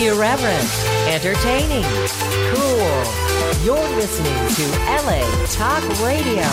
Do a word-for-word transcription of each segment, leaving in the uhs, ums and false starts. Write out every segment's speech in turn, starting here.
Irreverent, entertaining, cool. You're listening to L A Talk Radio.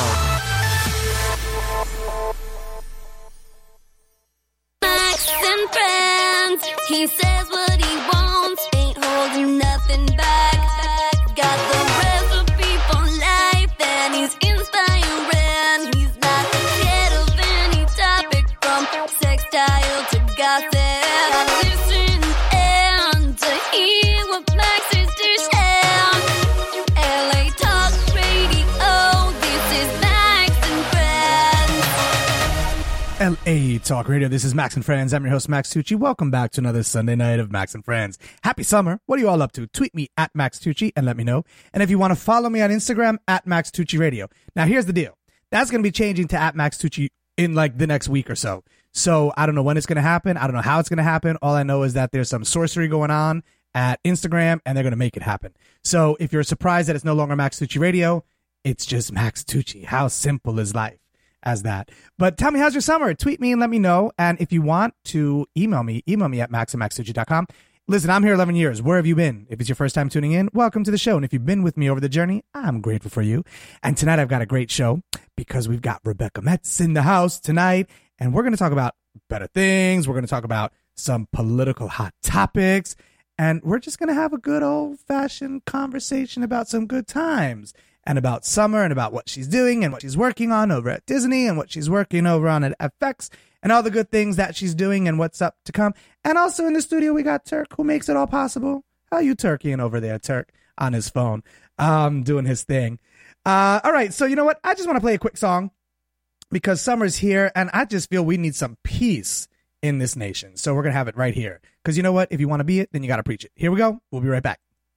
Max and Friends. He says what he wants, ain't holding nothing back. Got the recipe for life, and he's inspiring. He's not scared of any topic, from sextile to gossip. Listen and to hear what Max is dishing. L A Talk Radio. This is Max and Friends. L A Talk Radio. This is Max and Friends. I'm your host, Max Tucci. Welcome back to another Sunday night of Max and Friends. Happy summer. What are you all up to? Tweet me at Max Tucci and let me know. And if you want to follow me on Instagram, at Max Tucci Radio. Now, here's the deal. That's going to be changing to at Max Tucci in like the next week or so. So I don't know when it's going to happen. I don't know how it's going to happen. All I know is that there's some sorcery going on at Instagram and they're going to make it happen. So if you're surprised that it's no longer Max Tucci Radio, it's just Max Tucci. How simple is life as that? But tell me, how's your summer? Tweet me and let me know. And if you want to email me, email me at max at max tucci dot com. Listen, I'm here eleven years. Where have you been? If it's your first time tuning in, welcome to the show. And if you've been with me over the journey, I'm grateful for you. And tonight I've got a great show because we've got Rebecca Metz in the house tonight. And we're going to talk about better things. We're going to talk about some political hot topics. And we're just going to have a good old-fashioned conversation about some good times and about summer and about what she's doing and what she's working on over at Disney and what she's working over on at F X and all the good things that she's doing and what's up to come. And also in the studio, we got Turk, who makes it all possible. How you Turkeying over there, Turk, on his phone, um, doing his thing. Uh, all right, so you know what? I just want to play a quick song because summer's here, and I just feel we need some peace in this nation. So we're going to have it right here. Because you know what? If you want to be it, then you got to preach it. Here we go. We'll be right back.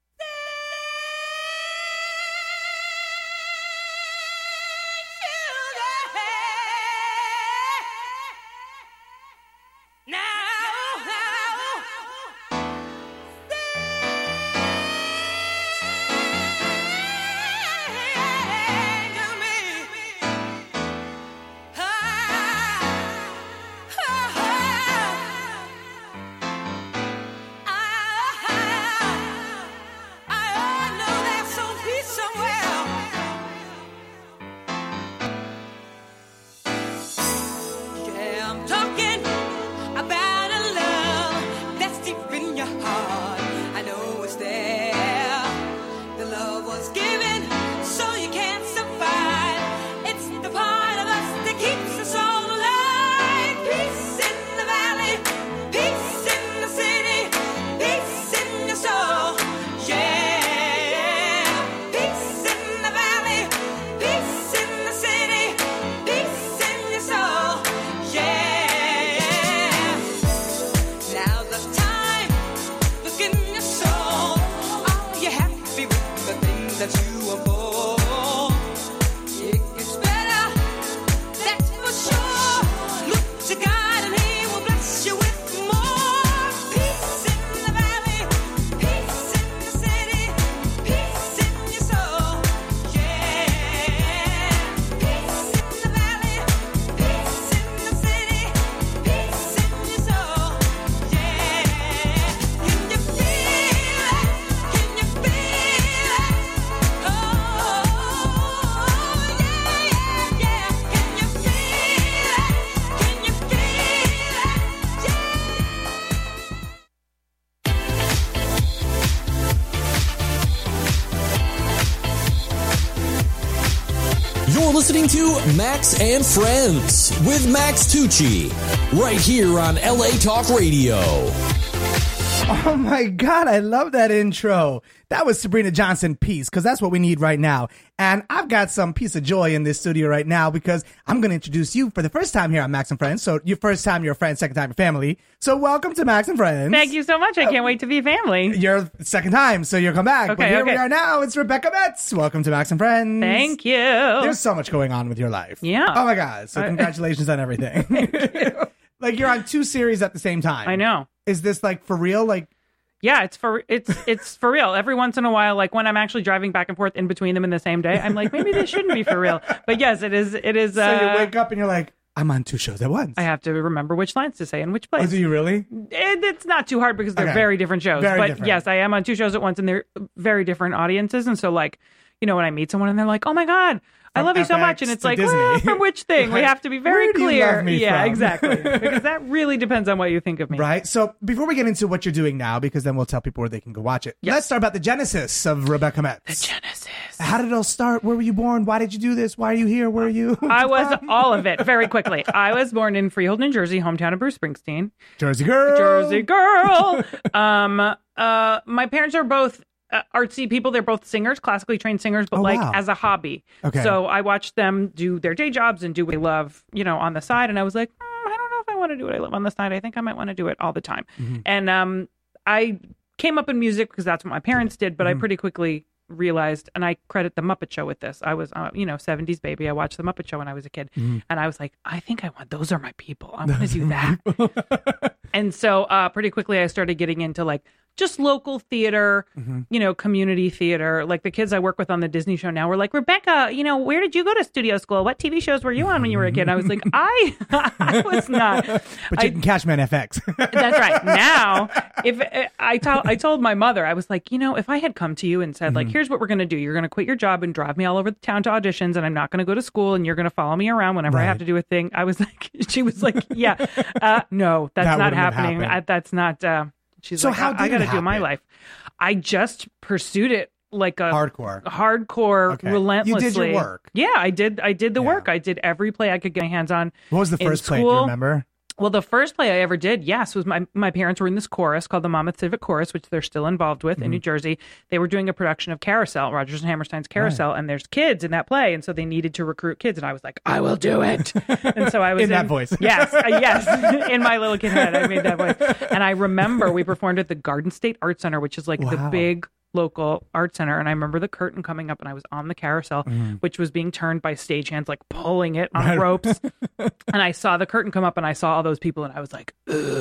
Listening to Max and Friends with Max Tucci right here on L A Talk Radio. Oh my God, I love that intro. That was Sabrina Johnson Peace, because that's what we need right now. And I've got some piece of joy in this studio right now because I'm going to introduce you for the first time here on Max and Friends. So your first time, you're a friend, second time, your family. So welcome to Max and Friends. Thank you so much. I can't uh, wait to be family. You're second time, so you'll come back. Okay, but here okay. we are now. It's Rebecca Metz. Welcome to Max and Friends. Thank you. There's so much going on with your life. Yeah. Oh my God. So congratulations on everything. Thank you. Like you're on two series at the same time. I know. Is this like for real? Like, yeah, it's for it's it's for real. Every once in a while, like when I'm actually driving back and forth in between them in the same day, I'm like, maybe this shouldn't be for real. But yes, it is. It is. So uh, you wake up and you're like, I'm on two shows at once. I have to remember which lines to say in which Oh, place. do you really? It, it's not too hard because they're Okay. very different shows. Very but different. yes, I am on two shows at once, and they're very different audiences. And so, like, you know, when I meet someone and they're like, "Oh my god, I From love you so F X much," and it's to like, Disney. well, from which thing? We have to be very Where do you clear. love me yeah, from? exactly. Because that really depends on what you think of me. Right. So before we get into what you're doing now, because then we'll tell people where they can go watch it. Yes. Let's start about the genesis of Rebecca Metz. Genesis. How did it all start? Where were you born? Why did you do this? Why are you here? Where are you? I was all of it very quickly. I was born in Freehold, New Jersey, hometown of Bruce Springsteen. Jersey girl. Jersey girl. um, uh, my parents are both uh, artsy people. They're both singers, classically trained singers, but Oh, like wow. as a hobby. Okay. So I watched them do their day jobs and do what they love, you know, on the side. And I was like, mm, I don't know if I want to do what I love on the side. I think I might want to do it all the time. Mm-hmm. And um, I came up in music because that's what my parents did, but Mm-hmm. I pretty quickly realized, and I credit the Muppet Show with this. I was, uh, you know, seventies baby. I watched the Muppet Show when I was a kid, Mm-hmm. and I was like, I think I want. Those are my people. I want to do that. And so, uh, pretty quickly, I started getting into like just local theater, Mm-hmm. you know, community theater. Like the kids I work with on the Disney show now were like, Rebecca, you know, where did you go to studio school? What T V shows were you on when you were a kid? And I was like, I, I was not. But you I- can catch me on F X. That's right. Now, if I told I told my mother, I was like, you know, if I had come to you and said, Mm-hmm. like, here's what we're going to do. You're going to quit your job and drive me all over the town to auditions, and I'm not going to go to school, and you're going to follow me around whenever I have Right. to do a thing. I was like, she was like, yeah, uh, no, that's That not wouldn't have happening. happened. I, that's not. Uh, she's So like, how I, did I got to it do my happen? life. I just pursued it like a Hardcore. hardcore, Okay. relentlessly. You did your work. Yeah, I did. I did the Yeah. work. I did every play I could get my hands on. What was the in first play? Do you school. remember? Well, the first play I ever did, yes, was my my parents were in this chorus called the Monmouth Civic Chorus, which they're still involved with Mm-hmm. in New Jersey. They were doing a production of Carousel, Rodgers and Hammerstein's Carousel, and there's kids in that play, and so they needed to recruit kids, and I was like, I will do it. And so I was In that voice. yes, uh, yes, in my little kid head, I made that voice. And I remember we performed at the Garden State Art Center, which is like the Wow. big local art center, and I remember the curtain coming up and I was on the carousel, which was being turned by stagehands, like pulling it on Mm-hmm. Right. ropes. And I saw the curtain come up and I saw all those people and I was like,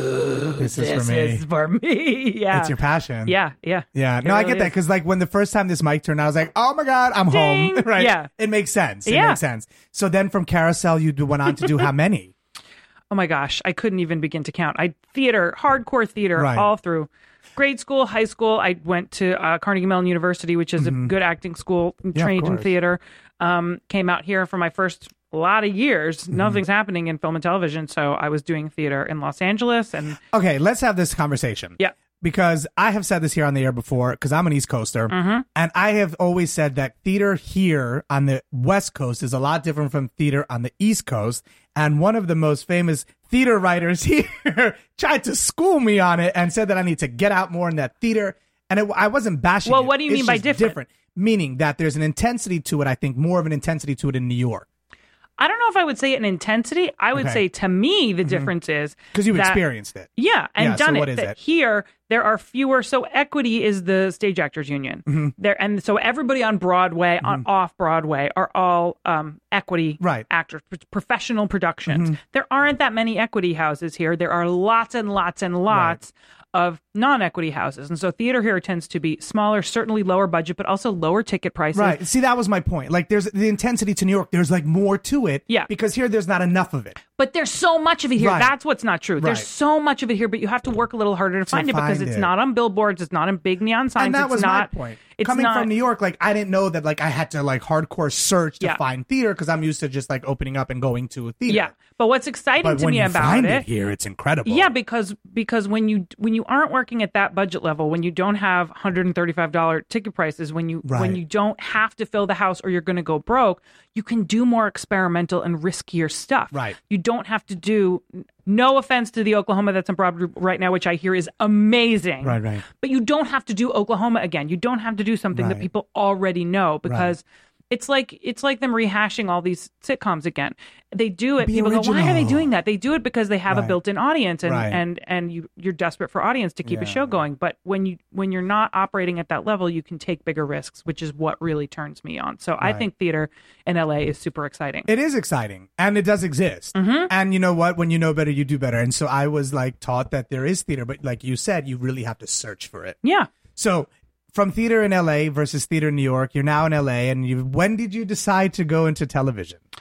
This is this for me. is for me. Yeah. It's your passion. yeah, yeah. Yeah, It no, I really get that is. because like when the first time this mic turned, I was like, "Oh my god, I'm Ding! home!" Right? Yeah. it makes sense. It Yeah. makes sense. So then from Carousel, you went on to do how many? Oh my gosh, I couldn't even begin to count. I theater, hardcore theater Right. all through grade school, high school. I went to uh, Carnegie Mellon University, which is a good acting school, of trained in course. theater. Um, came out here for my first lot of years. Mm-hmm. Nothing's happening in film and television, so I was doing theater in Los Angeles, and Okay, let's have this conversation. yeah. Because I have said this here on the air before, because I'm an East Coaster, Mm-hmm. and I have always said that theater here on the West Coast is a lot different from theater on the East Coast. And one of the most famous theater writers here tried to school me on it and said that I need to get out more in that theater. And it, I wasn't bashing Well, it. what do you It's mean by just different? Meaning that there's an intensity to it, I think, more of an intensity to it in New York. I don't know if I would say it in intensity. I would Okay. say to me the difference is Because you've that- experienced it. Yeah, and Yeah, so done what it. is That it? Here, there are fewer. So Equity is the Stage Actors Union. Mm-hmm. There, and so everybody on Broadway, on off Broadway, are all um, Equity Right. Mm-hmm. actors, p- professional productions. There aren't that many Equity houses here. There are lots and lots and lots of non-equity houses, and so theater here tends to be smaller, certainly lower budget, but also lower ticket prices. Right. See, that was my point. Like, there's the intensity to New York. There's like more to it. Yeah. Because here, there's not enough of it. But there's so much of it here. Right. That's what's not true. There's Right. so much of it here, but you have to work a little harder to, find it because find it's it. not on billboards. It's not in big neon signs. And that it's was not, my point. It's Coming not, from New York, like I didn't know that like I had to like hardcore search to Yeah. find theater because I'm used to just like opening up and going to a theater. Yeah, but what's exciting But to when me you about find it, it here, it's incredible. yeah, because because when you when you aren't working at that budget level, when you don't have one hundred thirty-five dollars ticket prices, when you Right. when you don't have to fill the house or you're going to go broke, you can do more experimental and riskier stuff. Right. You don't have to do. No offense to the Oklahoma that's on Broadway right now, which I hear is amazing. Right, right. But you don't have to do Oklahoma again. You don't have to do something that Right. people already know because it's like it's like them rehashing all these sitcoms again. They do it. Be People go, why are they original." doing that? They do it because they have Right. a built-in audience and Right. and and you you're desperate for audience to keep a Yeah. show going. But when you when you're not operating at that level, you can take bigger risks, which is what really turns me on. So I Right. think theater in L A is super exciting. It is exciting and it does exist. Mm-hmm. And you know what? When you know better, you do better. And so I was like taught that there is theater, but like you said, you really have to search for it. yeah. So from theater in L A versus theater in New York, you're now in L A. And you, when did you decide to go into television?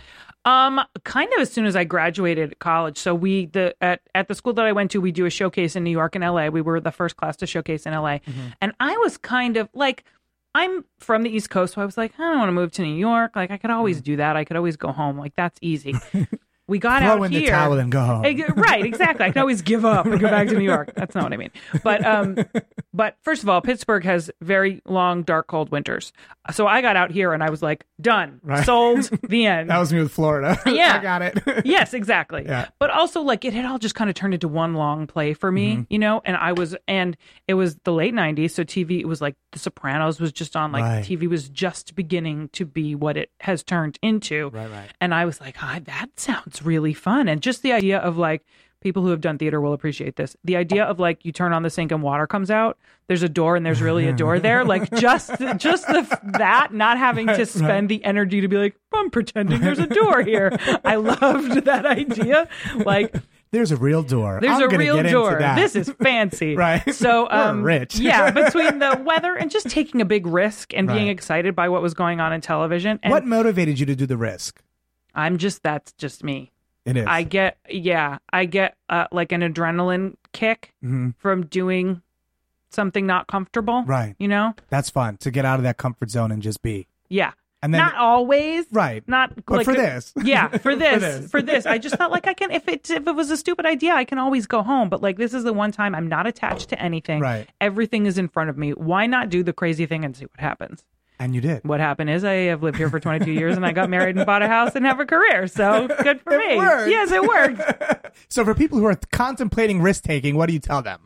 Um, kind of as soon as I graduated college. So we the at, at the school that I went to, we do a showcase in New York and L A. We were the first class to showcase in L A. Mm-hmm. And I was kind of like, I'm from the East Coast, so I was like, I don't want to move to New York. Like I could always mm. do that. I could always go home. Like that's easy. We got Throw out in here. the towel and go home. Right, exactly. I can always give up and go back to New York. That's not what I mean. But um, but first of all, Pittsburgh has very long, dark, cold winters. So I got out here and I was like, done, right. sold, the end. That was me with Florida. Yeah, I got it. Yes, exactly. Yeah. But also, like, it had all just kind of turned into one long play for me, mm-hmm. you know. And I was, and it was the late nineties, so T V. It was like The Sopranos was just on. Like right. T V was just beginning to be what it has turned into. Right, right. And I was like, ah, that sounds really fun. And just the idea of like, people who have done theater will appreciate this. The idea of like, you turn on the sink and water comes out. There's a door and there's really a door there. Like just, just the, that, not having to spend right. the energy to be like, I'm pretending there's a door here. I loved that idea. Like, there's a real door. There's I'm a real get door. Into that. This is fancy. Right. So, um, We're rich. yeah, between the weather and just taking a big risk and being right. excited by what was going on in television. And what motivated you to do the risk? I'm just, that's just me. It is. I get, yeah, I get uh, like an adrenaline kick mm-hmm. from doing something not comfortable. Right. You know? That's fun to get out of that comfort zone and just be. Yeah. And then, not always. Right. Not but like for the, this. Yeah, for this, for this. For this. I just felt like I can, if it, if it was a stupid idea, I can always go home. But like, this is the one time I'm not attached to anything. Right. Everything is in front of me. Why not do the crazy thing and see what happens? And you did. What happened is I have lived here for twenty-two years and I got married and bought a house and have a career. So good for it me. Worked. Yes, it worked. So for people who are contemplating risk taking, what do you tell them?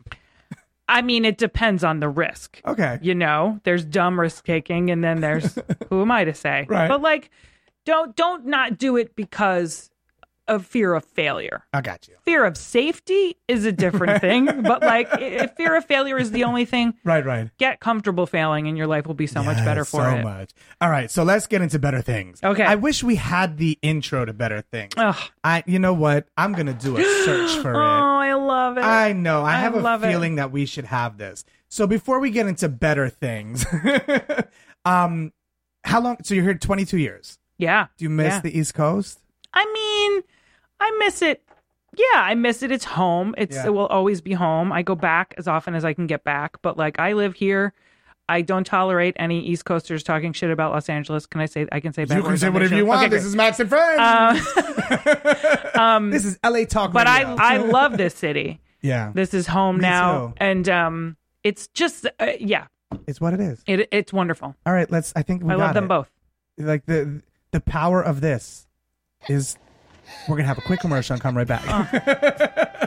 I mean, it depends on the risk. Okay. You know, there's dumb risk taking and then there's who am I to say? Right. But like, don't don't not do it because of fear of failure. I got you. Fear of safety is a different thing, but like if fear of failure is the only thing, right, right. get comfortable failing and your life will be so yes, much better for so it. So much. All right, so let's get into Better Things. Okay. I wish we had the intro to Better Things. Ugh. I, you know what? I'm going to do a search for oh, it. I love it. I know. I, I have love a feeling it. that we should have this. So before we get into Better Things, um, how long? So you're here twenty-two years. Yeah. Do you miss yeah. the East Coast? I mean, I miss it. Yeah, I miss it. It's home. It's Yeah. It will always be home. I go back as often as I can get back. But like, I live here. I don't tolerate any East Coasters talking shit about Los Angeles. Can I say? I can say bad You can words say on this whatever show? you want. Okay, this great. is Max and Friends. Um, um, this is L A Talk but Radio. I I love this city. Yeah, This is home Me now, too. and um, it's just uh, yeah, it's what it is. it it's wonderful. All right, let's. I think we I got love them it. both. Like the the power of this is. We're gonna have a quick commercial and come right back. Uh.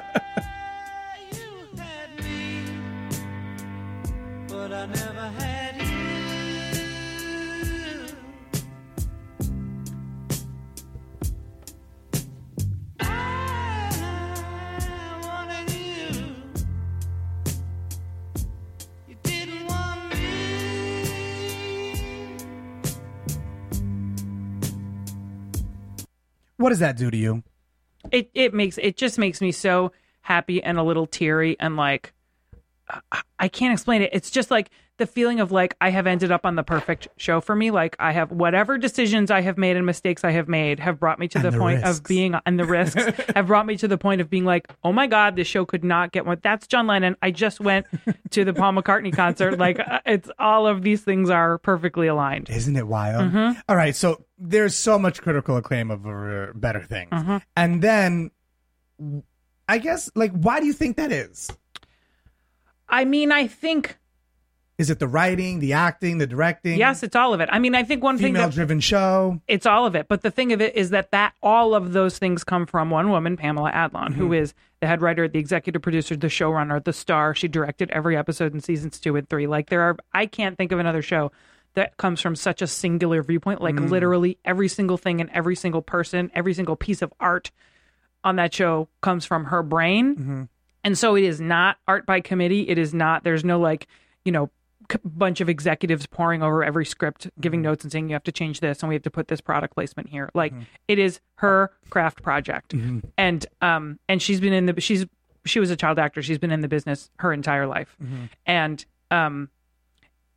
What does that do to you? It it makes it just makes me so happy and a little teary and like I, I can't explain it. It's just like the feeling of like I have ended up on the perfect show for me. Like I have whatever decisions I have made and mistakes I have made have brought me to And the, the point risks. of being and the risks have brought me to the point of being like, oh my God, this show could not get more. That's John Lennon. I just went to the Paul McCartney concert. Like uh, it's all of these things are perfectly aligned. Isn't it wild? Mm-hmm. All right, so there's so much critical acclaim of uh, Better Things. Mm-hmm. And then, I guess, like, why do you think that is? I mean, I think. Is it the writing, the acting, the directing? Yes, it's all of it. I mean, I think one thing that Female-driven show. it's all of it. But the thing of it is that, that all of those things come from one woman, Pamela Adlon, Mm-hmm. who is the head writer, the executive producer, the showrunner, the star. She directed every episode in seasons two and three. Like there are, I can't think of another show that comes from such a singular viewpoint. Like Mm. literally every single thing and every single person, every single piece of art on that show comes from her brain. Mm-hmm. And so it is not art by committee. It is not, there's no like, you know, c- bunch of executives pouring over every script, giving notes and saying you have to change this and we have to put this product placement here. Like it is her craft project. And um and she's been in the she's she was a child actor. She's been in the business her entire life. And um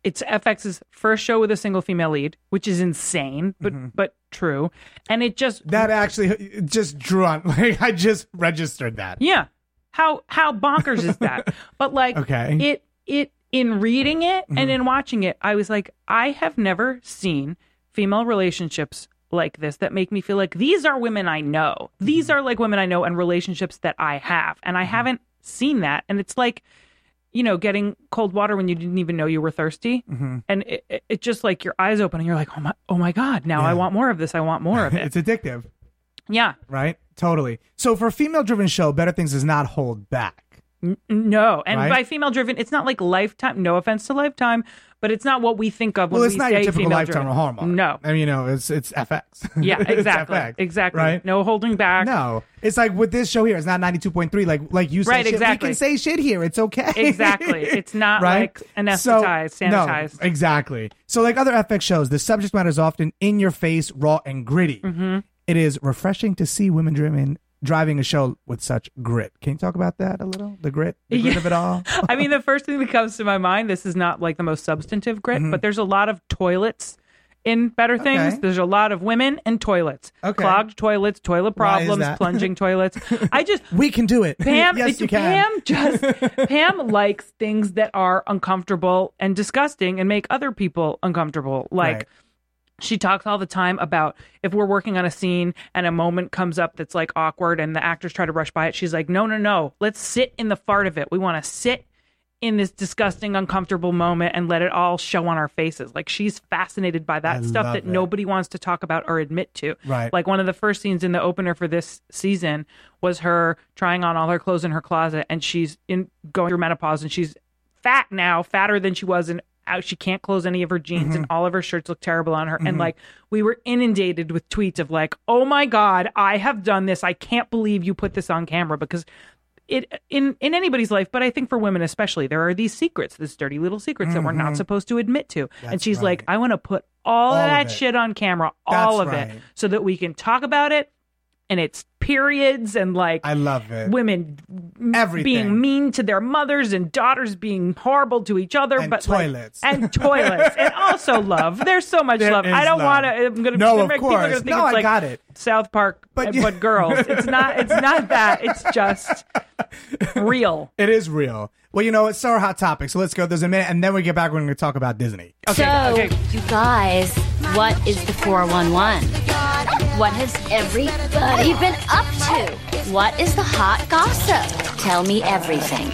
it's F X's first show with a single female lead, which is insane, but Mm-hmm. but true. And it just That actually it just drew on. Like I just registered that. yeah. How how bonkers is that? But like Okay. it it in reading it Mm-hmm. and in watching it, I was like, I have never seen female relationships like this that make me feel like these are women I know. These Mm-hmm. are like women I know and relationships that I have. And I haven't seen that. And it's like, you know, getting cold water when you didn't even know you were thirsty. Mm-hmm. And it, it, it just like your eyes open and you're like, oh my, oh my God, now Yeah. I want more of this. I want more of it. It's addictive, Yeah. right? Totally. So for a female-driven show, Better Things does not hold back. N- No. And Right? by female driven, it's not like Lifetime. No offense to Lifetime, but it's not what we think of when Well, it's we not say your typical female Lifetime driven. or Hallmark. No. I mean, you know, it's it's F X. Yeah, It's exactly. F X, Exactly. Right? No holding back. No, it's like with this show here. It's not ninety-two point three. Like like you said, Right, shit, exactly. we can say shit here. It's okay. Exactly. It's not right? like anesthetized, So- sanitized. No, exactly. So like other F X shows, the subject matter is often in your face, raw and gritty. Mm-hmm. It is refreshing to see women driven driving a show with such grit. Can you talk about that a little? The grit, the grit Yeah. of it all. I mean, the first thing that comes to my mind, this is not like the most substantive grit, but there's a lot of toilets in Better Things. Mm-hmm. Okay. There's a lot of women and toilets. Okay. Clogged toilets, toilet Why is problems, that? plunging toilets. I just We can do it. Pam, yes, it's, you can. Pam just Pam likes things that are uncomfortable and disgusting and make other people uncomfortable. Like Right. she talks all the time about if we're working on a scene and a moment comes up that's like awkward and the actors try to rush by it. She's like, no, no, no. Let's sit in the fart of it. We want to sit in this disgusting, uncomfortable moment and let it all show on our faces. Like she's fascinated by that I stuff love that it. nobody wants to talk about or admit to. Right. Like one of the first scenes in the opener for this season was her trying on all her clothes in her closet, and she's in going through menopause, and she's fat now, fatter than she was, and out she can't close any of her jeans, Mm-hmm. and all of her shirts look terrible on her. And like we were inundated with tweets of like, oh my God, I have done this. I can't believe you put this on camera, because it in in anybody's life, but I think for women especially, there are these secrets, these dirty little secrets that we're not supposed to admit to. and Mm-hmm. That's she's like, right. I want to put all, All of of that it. shit on camera, all That's of right. it, so that we can talk about it. And it's periods and like I love it. women m- Everything. being mean to their mothers and daughters being horrible to each other, And but like- toilets. and toilets and also love. There's so much There love. is I don't love. want to. I'm gonna. No, gonna of make, people are gonna course. think No, it's I like got it. South Park, But but, you- but girls. It's not. It's not that. It's just real. It is real. Well, you know, it's our hot topic, so let's go. There's a minute, and then we get back. We're going to talk about Disney. Okay, so, okay. you guys, what is the four one one? What has everybody been up to? What is the hot gossip? Tell me everything.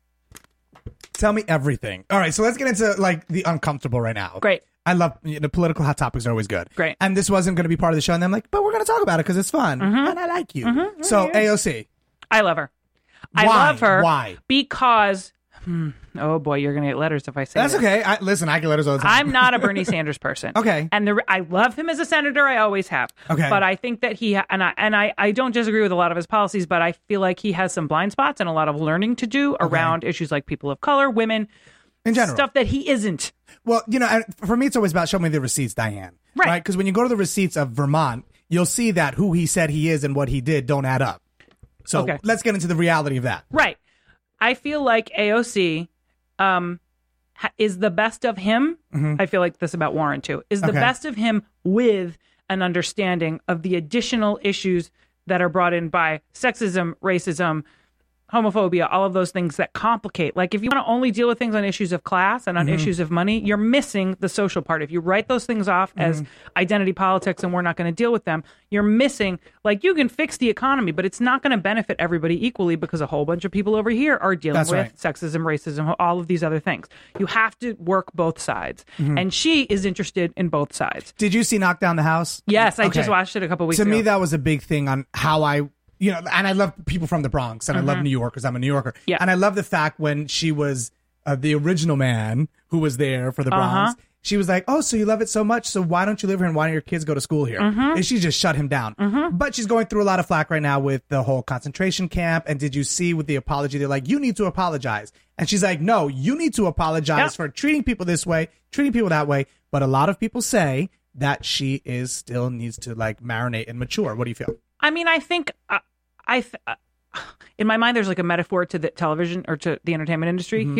Tell me everything. All right, so let's get into like the uncomfortable right now. Great. I love the political hot topics are always good. Great. And this wasn't going to be part of the show, and I'm like, but we're going to talk about it because it's fun, Mm-hmm. and I like you. So A O C. I love her. I Why? love her. Why? Because. Hmm, oh boy, you're gonna get letters if I say That's this. okay. I, listen, I get letters all the time. I'm not a Bernie Sanders person. Okay. And the, I love him as a senator. I always have. Okay. But I think that he, and I, and I, I don't disagree with a lot of his policies, but I feel like he has some blind spots and a lot of learning to do around issues like people of color, women, In general. stuff that he isn't. Well, you know, and for me, it's always about show me the receipts, Diane. Right. Because when you go to the receipts of Vermont, you'll see that who he said he is and what he did don't add up. So Okay. let's get into the reality of that. Right. I feel like A O C um, ha- is the best of him. I feel like this about Warren too, is the Mm-hmm. Okay. best of him with an understanding of the additional issues that are brought in by sexism, racism, homophobia, all of those things that complicate. Like if you want to only deal with things on issues of class and on Mm-hmm. issues of money, you're missing the social part. If you write those things off as Mm-hmm. identity politics and we're not going to deal with them, you're missing, like you can fix the economy, but it's not going to benefit everybody equally because a whole bunch of people over here are dealing That's with right. sexism, racism, all of these other things. You have to work both sides. Mm-hmm. And she is interested in both sides. Did you see Knock Down the House? Yes, I Okay. just watched it a couple weeks To ago. me, that was a big thing on how I, you know, and I love people from the Bronx, and I love New Yorkers. I'm a New Yorker. Mm-hmm. Yeah. And I love the fact when she was uh, the original man who was there for the Bronx. Uh-huh. She was like, oh, so you love it so much, so why don't you live here and why don't your kids go to school here? Mm-hmm. And she just shut him down. But she's going through a lot of flack right now with the whole concentration camp. And did you see with the apology? They're like, you need to apologize. And she's like, no, you need to apologize Yep. for treating people this way, treating people that way. But a lot of people say that she is still needs to like marinate and mature. What do you feel? I mean, I think uh, I, th- uh, in my mind, there's like a metaphor to the television or to the entertainment industry Mm-hmm. here.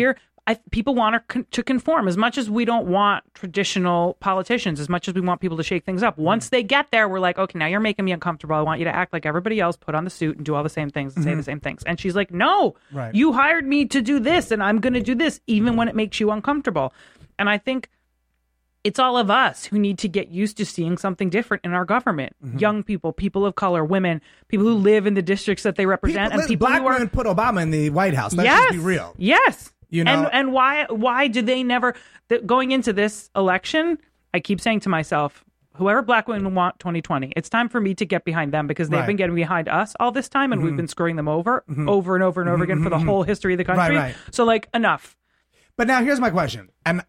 I, people want to, con- to conform as much as we don't want traditional politicians, as much as we want people to shake things up. Once they get there, we're like, okay, now you're making me uncomfortable. I want you to act like everybody else, put on the suit and do all the same things and mm-hmm. say the same things. And she's like, no, right. you hired me to do this and I'm going to do this, even when it makes you uncomfortable. And I think it's all of us who need to get used to seeing something different in our government. Mm-hmm. Young people, people of color, women, people who live in the districts that they represent. People, and people black who are, women put Obama in the White House. Let's yes, just be real. Yes. You know? And and why why do they never th- going into this election? I keep saying to myself, whoever black women want twenty twenty, it's time for me to get behind them because they've right. been getting behind us all this time, and mm-hmm. we've been screwing them over, mm-hmm. over and over and over mm-hmm. again for the whole history of the country. Right, right. So like enough. But now here's my question, and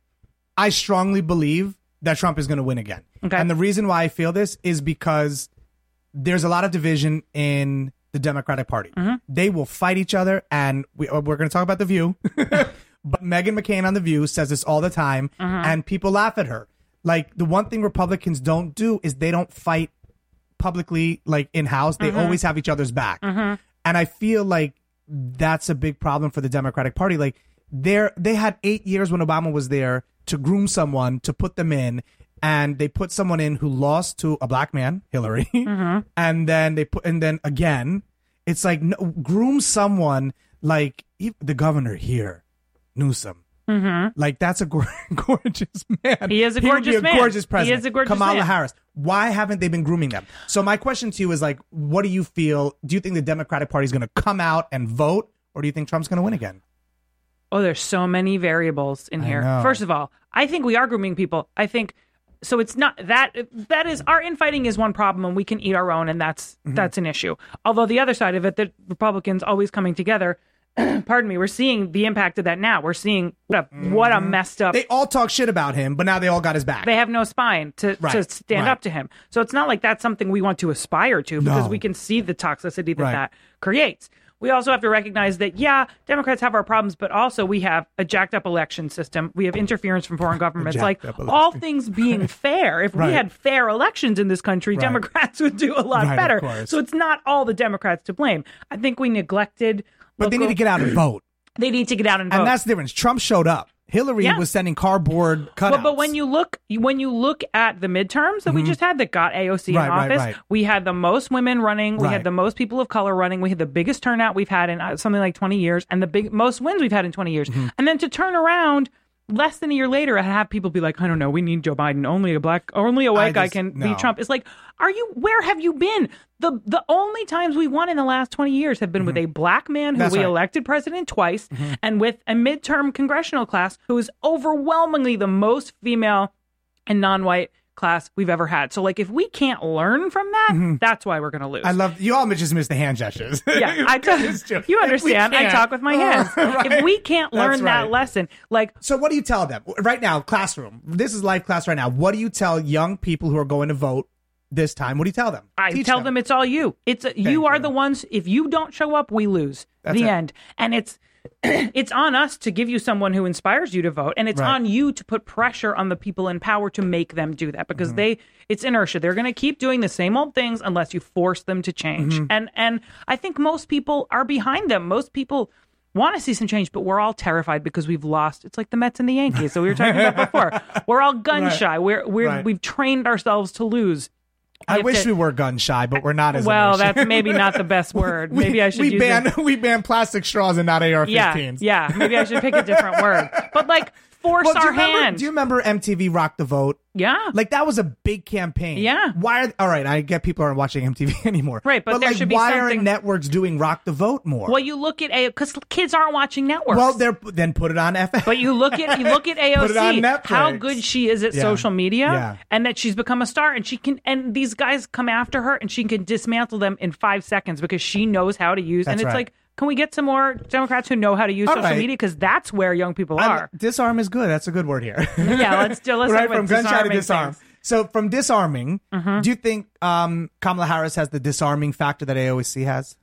I strongly believe that Trump is going to win again. Okay. And the reason why I feel this is because there's a lot of division in the Democratic Party. Mm-hmm. They will fight each other, and we, we're going to talk about The View. But Meghan McCain on The View says this all the time, mm-hmm. and people laugh at her. Like, the one thing Republicans don't do is they don't fight publicly, like in-house. They mm-hmm. always have each other's back. Mm-hmm. And I feel like that's a big problem for the Democratic Party. Like, they're, they had eight years when Obama was there to groom someone, to put them in, and they put someone in who lost to a black man, Hillary, mm-hmm. and then they put, and then again, it's like no, groom someone like the governor here, Newsom. Mm-hmm. Like that's a go- gorgeous man. He is a He would gorgeous be a man. gorgeous president. He is a gorgeous Kamala man. Harris. Why haven't they been grooming them? So my question to you is like, what do you feel? Do you think the Democratic Party is going to come out and vote, or do you think Trump's going to win again? Oh, there's so many variables in I here. know. First of all, I think we are grooming people. I think so. It's not that that is our infighting is one problem, and we can eat our own, and that's Mm-hmm. that's an issue. Although the other side of it, the Republicans always coming together. Pardon me. We're seeing the impact of that now. We're seeing what a, what a messed up. They all talk shit about him, but now they all got his back. They have no spine to, Right, to stand right. up to him. So it's not like that's something we want to aspire to because No. we can see the toxicity that Right. that creates. We also have to recognize that, yeah, Democrats have our problems, but also we have a jacked up election system. We have interference from foreign governments. Like, jacked up all election. things being fair, if Right. we had fair elections in this country, Right. Democrats would do a lot Right, of better. course. So it's not all the Democrats to blame. I think we neglected. but they need local- to get out and vote. They need to get out and vote. And that's the difference. Trump showed up. Hillary Yeah. was sending cardboard cutouts. But, but when you look when you look at the midterms that we just had that got A O C Right, in right, office, right. we had the most women running, we Right. had the most people of color running, we had the biggest turnout we've had in uh, something like twenty years, and the big most wins we've had in twenty years. Mm-hmm. And then to turn around less than a year later and have people be like, I don't know, we need Joe Biden. Only a black, only a white I guy just- can no. beat Trump. It's like, are you? Where have you been? The the only times we won in the last twenty years have been with a black man who That's we right. elected president twice, and with a midterm congressional class who is overwhelmingly the most female and non-white class we've ever had. So, like, if we can't learn from that, that's why we're going to lose. I love you all just miss the hand gestures. yeah, I t- It's true. you If we understand. I can't- talk with my hands. Right. If we can't That's learn that right. lesson, like, So what do you tell them right now? Classroom. This is live class right now. What do you tell young people who are going to vote this time? What do you tell them? I Teach tell them. it's all you. It's you Thank are you. the ones. If you don't show up, we lose. That's the it. end. And it's it's on us to give you someone who inspires you to vote, and it's Right. on you to put pressure on the people in power to make them do that because Mm-hmm. they it's inertia. They're going to keep doing the same old things unless you force them to change. Mm-hmm. And and I think most people are behind them. Most people want to see some change, but we're all terrified because we've lost. It's like the Mets and the Yankees. So we were talking about before. We're all gun Right. shy. We're we're Right. we've trained ourselves to lose. I You have wish to- we were gun shy, but we're not as a well, nation. that's maybe not the best word. We- Maybe I should we use ban it. we ban plastic straws and not A R Yeah, fifteens. yeah. Maybe I should pick a different word. But like, force Well, do you our remember, hand. Do you remember M T V Rock the Vote? yeah. Like that was a big campaign. Yeah. Why are all right? I get people aren't watching M T V anymore. Right, but there like, should be why something- aren't networks doing Rock the Vote more? well, you look at A because kids aren't watching networks. well, they're then put it on F M. But you look at you look at A O Put it on C, Netflix. how good she is at Yeah. social media, Yeah. and that she's become a star, and she can. And these guys come after her, and she can dismantle them in five seconds because she knows how to use. and That's it's right. like, can we get some more Democrats who know how to use All social right. media? Because that's where young people I- are. disarm is good. That's a good word here. Yeah, let's do. Let's right talk about from gun shy to disarming disarm. things. So from disarming, Mm-hmm. do you think um, Kamala Harris has the disarming factor that A O C has?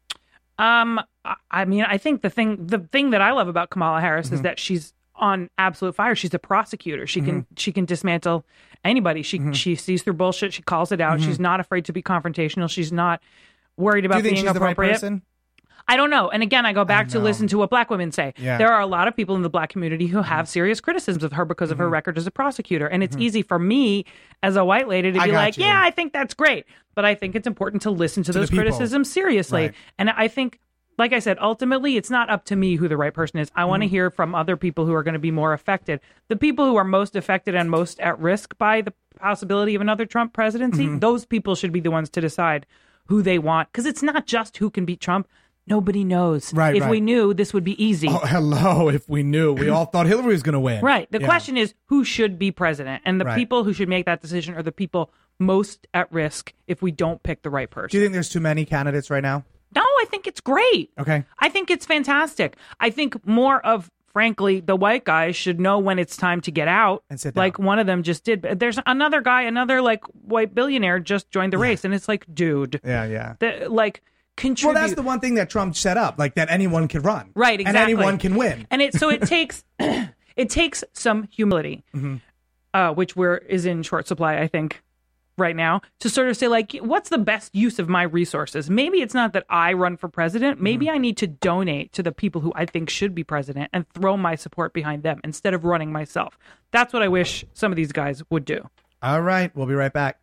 Um, I- I mean, I think the thing the thing that I love about Kamala Harris Mm-hmm. is that she's on absolute fire. She's a prosecutor. She can Mm-hmm. she can dismantle anybody. She she sees through bullshit. She calls it out. She's not afraid to be confrontational. She's not worried Do about you think being she's the right appropriate. person? I don't know. And again, I go back to know. listen to what black women say. Yeah. There are a lot of people in the black community who have serious criticisms of her because of her record as a prosecutor. And it's easy for me as a white lady to I be got like, you. yeah, I think that's great. But I think it's important to listen to, To the those people. criticisms seriously. Right. And I think, like I said, ultimately, it's not up to me who the right person is. I want to hear from other people who are going to be more affected. The people who are most affected and most at risk by the possibility of another Trump presidency, those people should be the ones to decide who they want. Because it's not just who can beat Trump. Nobody knows. Right, if right. we knew, this would be easy. Oh, hello. If we knew, we all thought Hillary was going to win. Right. The Yeah. question is who should be president? And the Right. people who should make that decision are the people most at risk if we don't pick the right person. Do you think there's too many candidates right now? No, I think it's great. Okay. I think it's fantastic. I think more of, frankly, the white guys should know when it's time to get out. And sit down. Like one of them just did. But there's another guy, another like white billionaire just joined the race. And it's like, dude, Yeah, yeah. the, like contribute. Well, that's the one thing that Trump set up, like that anyone can run. Right, exactly. And anyone can win. And it so it takes it takes some humility, Mm-hmm. uh, which we're is in short supply, I think, right now, to sort of say like, what's the best use of my resources? Maybe it's not that I run for president. Maybe Mm-hmm. I need to donate to the people who I think should be president and throw my support behind them instead of running myself. That's what I wish some of these guys would do. All right. We'll be right back.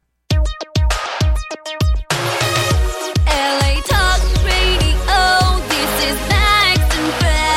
L A Talk Radio, this is Max and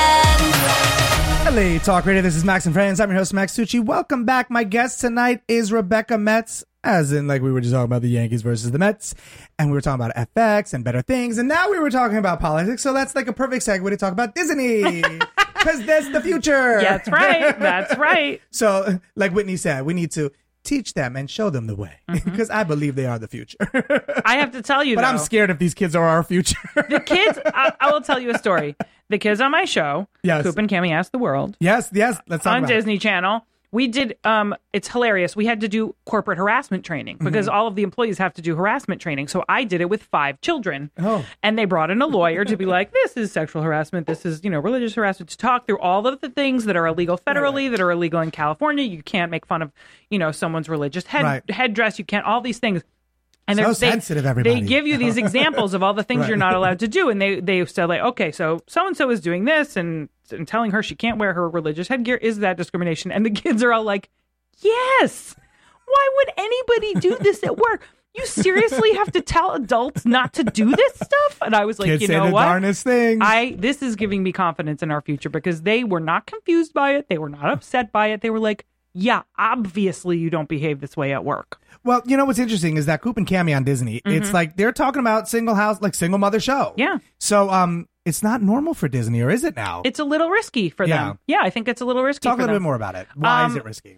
Friends. L A Talk Radio. This is Max and Friends. I'm your host, Max Tucci. Welcome back. My guest tonight is Rebecca Metz, as in, like, we were just talking about the Yankees versus the Mets, and we were talking about F X and better things, and now we were talking about politics, so that's like a perfect segue to talk about Disney, because that's the future. That's right. That's right. So, like Whitney said, we need to teach them and show them the way, because I believe they are the future. I have to tell you, But though, I'm scared if these kids are our future. the kids, I, I will tell you a story. The kids on my show, Yes. Coop and Cammy Ask the World, Yes, yes. Let's talk on about it. Disney Channel. We did, um, it's hilarious. We had to do corporate harassment training because all of the employees have to do harassment training. So I did it with five children. Oh. And they brought in a lawyer to be like, this is sexual harassment. This is, you know, religious harassment, to talk through all of the things that are illegal federally, that are illegal in California. You can't make fun of, you know, someone's religious head, Right. headsdress. You can't, all these things. And So they're- they, sensitive, everybody. They give you these examples of all the things Right. you're not allowed to do. And they, they said, like, okay, so so-and-so is doing this and, and telling her she can't wear her religious headgear. Is that discrimination? And the kids are all like, yes. Why would anybody do this at work? You seriously have to tell adults not to do this stuff? And I was like, Kids you say know the what? darnest things. I this is giving me confidence in our future because they were not confused by it. They were not upset by it. They were like, yeah, obviously you don't behave this way at work. Well, you know what's interesting is that Coop and Cammy on Disney, it's like they're talking about single house, like single mother show. Yeah. So um, it's not normal for Disney, or is it now? It's a little risky for Yeah. them. Yeah, I think it's a little risky Talk a for little them. bit more about it. Why is Um, it risky?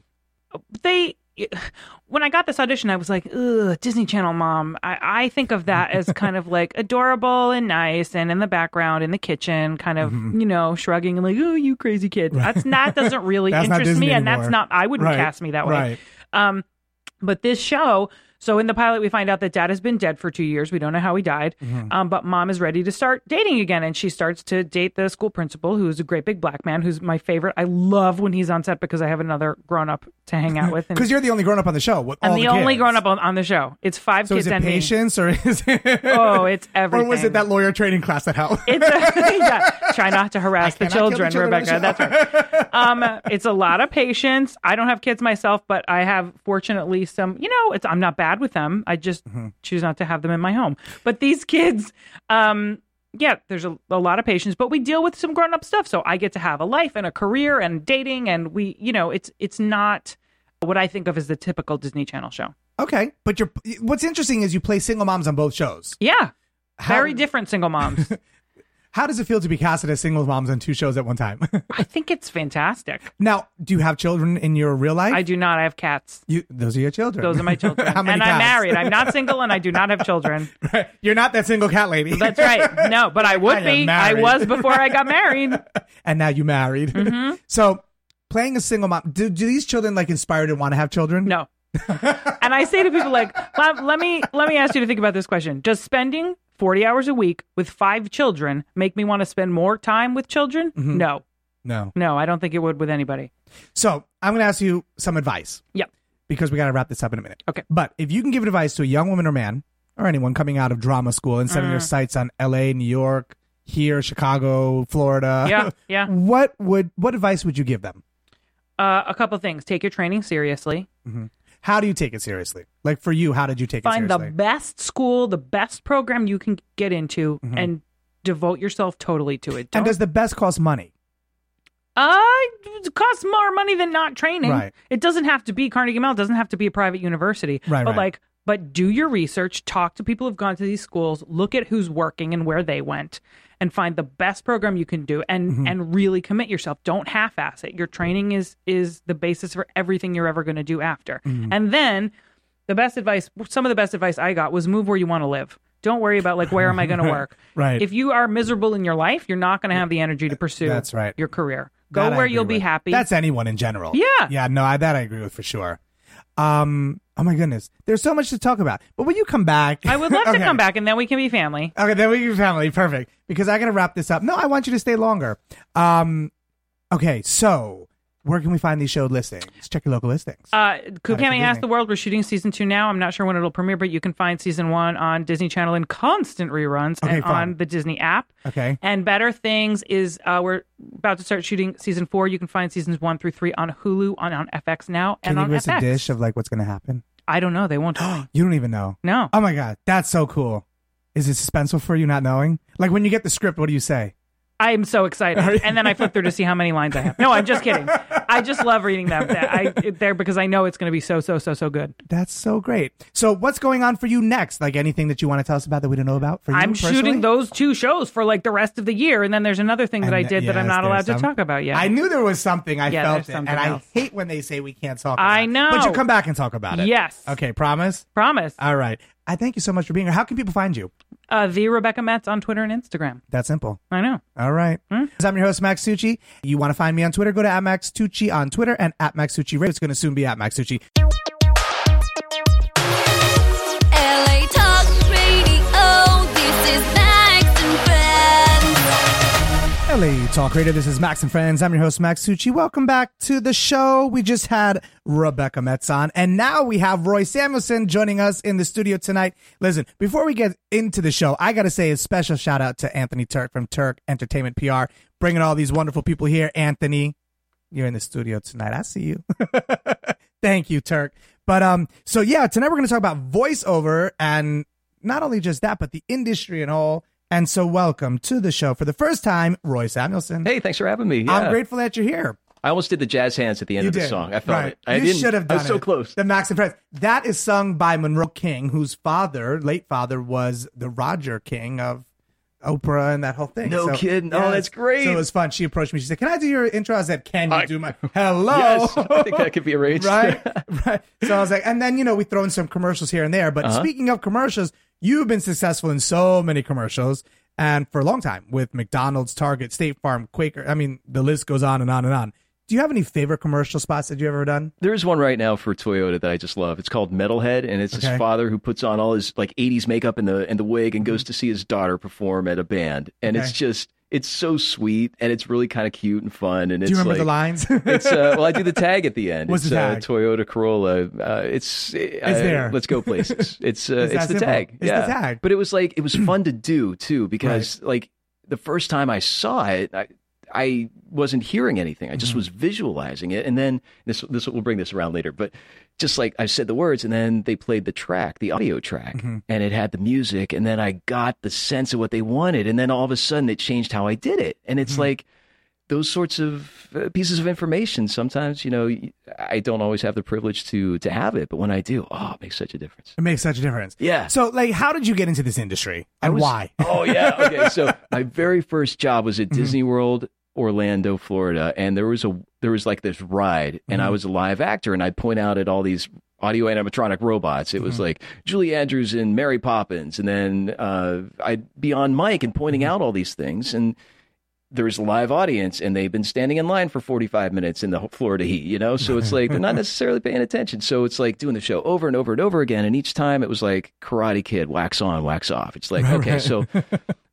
They when I got this audition, I was like, ugh, Disney Channel mom. I, I think of that as kind of like adorable and nice and in the background in the kitchen, kind of, Mm-hmm. you know, shrugging and like, oh, you crazy kid. That's not, doesn't really That's not interest me. Disney And that's anymore. not, I wouldn't Right. cast me that way. Right. Um, but this show, so in the pilot, we find out that dad has been dead for two years. We don't know how he died. Mm-hmm. Um, but mom is ready to start dating again. And she starts to date the school principal, who's a great big black man, who's my favorite. I love when he's on set because I have another grown up to hang out with. And Because you're the only grown up on the show. With I'm all the, the only kids. grown up on, on the show. It's five So kids is it and me. patience, or is it? Oh, it's everything. Or was it that lawyer training class that helped? It's a, yeah. Try not to harass the cannot kill the children, children on Rebecca. the That's right. Um, it's a lot of patience. I don't have kids myself, but I have fortunately some. You know, it's I'm not bad with them. I just Mm-hmm. choose not to have them in my home. But these kids, um, yeah, there's a, a lot of patience. But we deal with some grown up stuff, so I get to have a life and a career and dating, and we, you know, it's it's not what I think of as the typical Disney Channel show. Okay, but you're. What's interesting is you play single moms on both shows. Yeah, How- very different single moms. How does it feel to be casted as single moms on two shows at one time? I think it's fantastic. Now, do you have children in your real life? I do not. I have cats. You, those are your children. Those are my children. How many and I'm cats? married. I'm not single and I do not have children. You're not that single cat lady. That's right. No, but I would I am be. I married. was before I got married. And now you married. Mm-hmm. So, playing a single mom, do, do these children like inspire to want to have children? No. And I say to people like, let, let me let me ask you to think about this question. Does spending forty hours a week with five children make me want to spend more time with children? Mm-hmm. No. No. No, I don't think it would with anybody. So, I'm going to ask you some advice Yep. because we got to wrap this up in a minute. Okay. But if you can give advice to a young woman or man or anyone coming out of drama school and setting Mm. their sights on L A, New York, here, Chicago, Florida. Yeah, yeah. What would what advice would you give them? Uh, a couple things. Take your training seriously. Mm-hmm. How do you take it seriously? Like for you, how did you take Find it seriously? the best school, the best program you can get into, Mhm. and devote yourself totally to it. Don't, And does the best cost money? uh, it costs more money than not training. Right. It doesn't have to be Carnegie Mellon. It doesn't have to be a private university. Right, But right. like, but do your research. Talk to people who've gone to these schools. Look at who's working and where they went, and find the best program you can do, and Mhm. and really commit yourself. Don't half-ass it. Your training is is the basis for everything you're ever going to do after. Mhm. And then, the best advice. Some of the best advice I got was move where you want to live. Don't worry about like where am I going to work. Right. If you are miserable in your life, you're not going to have the energy to pursue That's right. your career. Go That I where agree you'll be with. happy. That's anyone in general. Yeah. Yeah, no, I, that I agree with for sure. Um, oh my goodness. There's so much to talk about. But when you come back. I would love Okay. to come back, and then we can be family. Okay, then we can be family. Perfect. Because I got to wrap this up. No, I want you to stay longer. Um, okay, so where can we find these show listings? Check your local listings. Uh, Cool Got it Cammy for Ask Disney. the World. We're shooting season two now. I'm not sure when it'll premiere, but you can find season one on Disney Channel in constant reruns Okay, and fun. on the Disney app. Okay. And Better Things is uh, we're about to start shooting season four. You can find seasons one through three on Hulu, on, on F X now, Can and you on give us F X. a dish of like what's going to happen? I don't know. They won't tell me. You don't even know. No. Oh my God. That's so cool. Is it suspenseful for you not knowing? Like when you get the script, what do you say? I'm so excited. And then I flip through to see how many lines I have. No, I'm just kidding. I just love reading them I, there because I know it's going to be so, so, so, so good. That's so great. So what's going on for you next? Like anything that you want to tell us about that we don't know about for you I'm personally? shooting those two shows for like the rest of the year. And then there's another thing that And I th- did that I'm yes, not allowed there's to some- talk about yet. I knew there was something. I Yeah, felt there's it. something And else. I hate when they say we can't talk about I it. know. But you come back and talk about it. Yes. Okay, promise? Promise. All right. I thank you so much for being here. How can people find you? Uh, the Rebecca Metz on Twitter and Instagram. That simple. I know. All right. Hmm? I'm your host, Max Tucci. You want to find me on Twitter, go to at Max Tucci on Twitter and at Max Tucci Radio. It's going to soon be at Max Tucci. L A Talk Radio, this is Max and Friends. L A Talk Radio. This is Max and Friends. I'm your host, Max Tucci. Welcome back to the show. We just had Rebecca Metz on, and now we have Roy Samuelson joining us in the studio tonight. Listen, before we get into the show, I got to say a special shout out to Anthony Turk from Turk Entertainment P R, bringing all these wonderful people here. Anthony, you're in the studio tonight. I see you. Thank you, Turk. But um, so yeah, tonight we're going to talk about voiceover, and not only just that, but the industry and all. And so welcome to the show for the first time, Roy Samuelson. Hey, thanks for having me. Yeah. I'm grateful that you're here. I almost did the jazz hands at the end You of the did. song. I felt right. it. I you didn't. should have done I was so it. close. The Max and Friends. That is sung by Monroe King, whose father, late father, was the Roger King of Oprah and that whole thing. No kidding. Oh, that's great. So it was fun. She approached me. She said, "Can I do your intro?" I said, "Can you I- do my hello?" Yes, I think that could be arranged. right, right. So I was like, and then you know we throw in some commercials here and there. But Uh-huh. speaking of commercials, you've been successful in so many commercials, and for a long time with McDonald's, Target, State Farm, Quaker. I mean, the list goes on and on and on. Do you have any favorite commercial spots that you've ever done? There's one right now for Toyota that I just love. It's called Metalhead, and it's Okay. his father who puts on all his like eighties makeup and the and the wig and goes to see his daughter perform at a band. And Okay. it's just it's so sweet and it's really kind of cute and fun. And Do it's you remember like, the lines? it's uh, well, I do the tag at the end. What's it's the tag? Uh, Toyota Corolla. Uh, it's it's there. Let's go places. It's uh, It's it's that the simple. tag. It's the yeah. tag. But it was like it was fun to do too because like the first time I saw it, I I wasn't hearing anything. I just Mm-hmm. was visualizing it, and then this this we'll bring this around later. But just like I said the words, and then they played the track, the audio track, Mm-hmm. and it had the music, and then I got the sense of what they wanted, and then all of a sudden it changed how I did it, and it's Mm-hmm. like those sorts of uh, pieces of information. Sometimes you know I don't always have the privilege to to have it, but when I do, oh, it makes such a difference. It makes such a difference. Yeah. So, like, how did you get into this industry I and was- why? Oh yeah. Okay. So my very first job was at Mm-hmm. Disney World, Orlando, Florida, and there was a there was like this ride, and Mm-hmm. I was a live actor, and I'd point out at all these audio animatronic robots. It Mm-hmm. was like Julie Andrews and Mary Poppins, and then uh, I'd be on mic and pointing Mm-hmm. out all these things, and there was a live audience, and they've been standing in line for forty-five minutes in the Florida heat, you know? So it's like they're not necessarily paying attention. So it's like doing the show over and over and over again. And each time it was like Karate Kid, wax on, wax off. It's like, okay, so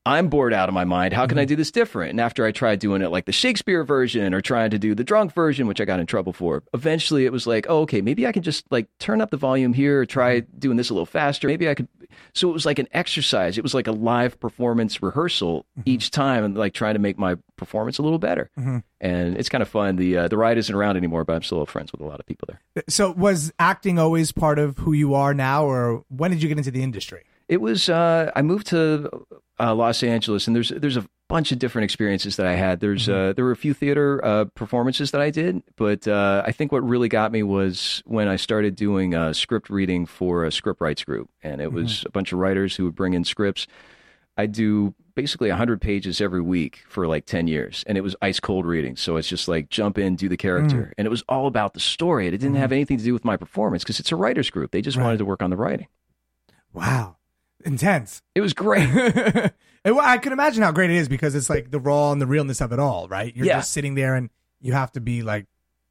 I'm bored out of my mind. How can I do this different? And after I tried doing it like the Shakespeare version or trying to do the drunk version, which I got in trouble for, eventually it was like, oh, okay, maybe I can just like turn up the volume here, try doing this a little faster. Maybe I could. So it was like an exercise. It was like a live performance rehearsal mm-hmm. each time, and like trying to make my performance a little better. Mm-hmm. And it's kind of fun. The uh, the ride isn't around anymore, but I'm still friends with a lot of people there. So was acting always part of who you are now, or when did you get into the industry? It was, uh, I moved to uh, Los Angeles, and there's there's a bunch of different experiences that I had. There's mm-hmm. uh, there were a few theater uh, performances that I did, but uh, I think what really got me was when I started doing uh, script reading for a scriptwrites group, and it was mm-hmm. a bunch of writers who would bring in scripts. I do basically one hundred pages every week for like ten years, and it was ice cold reading. So it's just like jump in, do the character, mm. and it was all about the story. It didn't mm. have anything to do with my performance because it's a writers group. They just right. wanted to work on the writing. Wow. Intense. It was great. it, I can imagine how great it is because it's like the raw and the realness of it all, right? You're yeah. just sitting there and you have to be like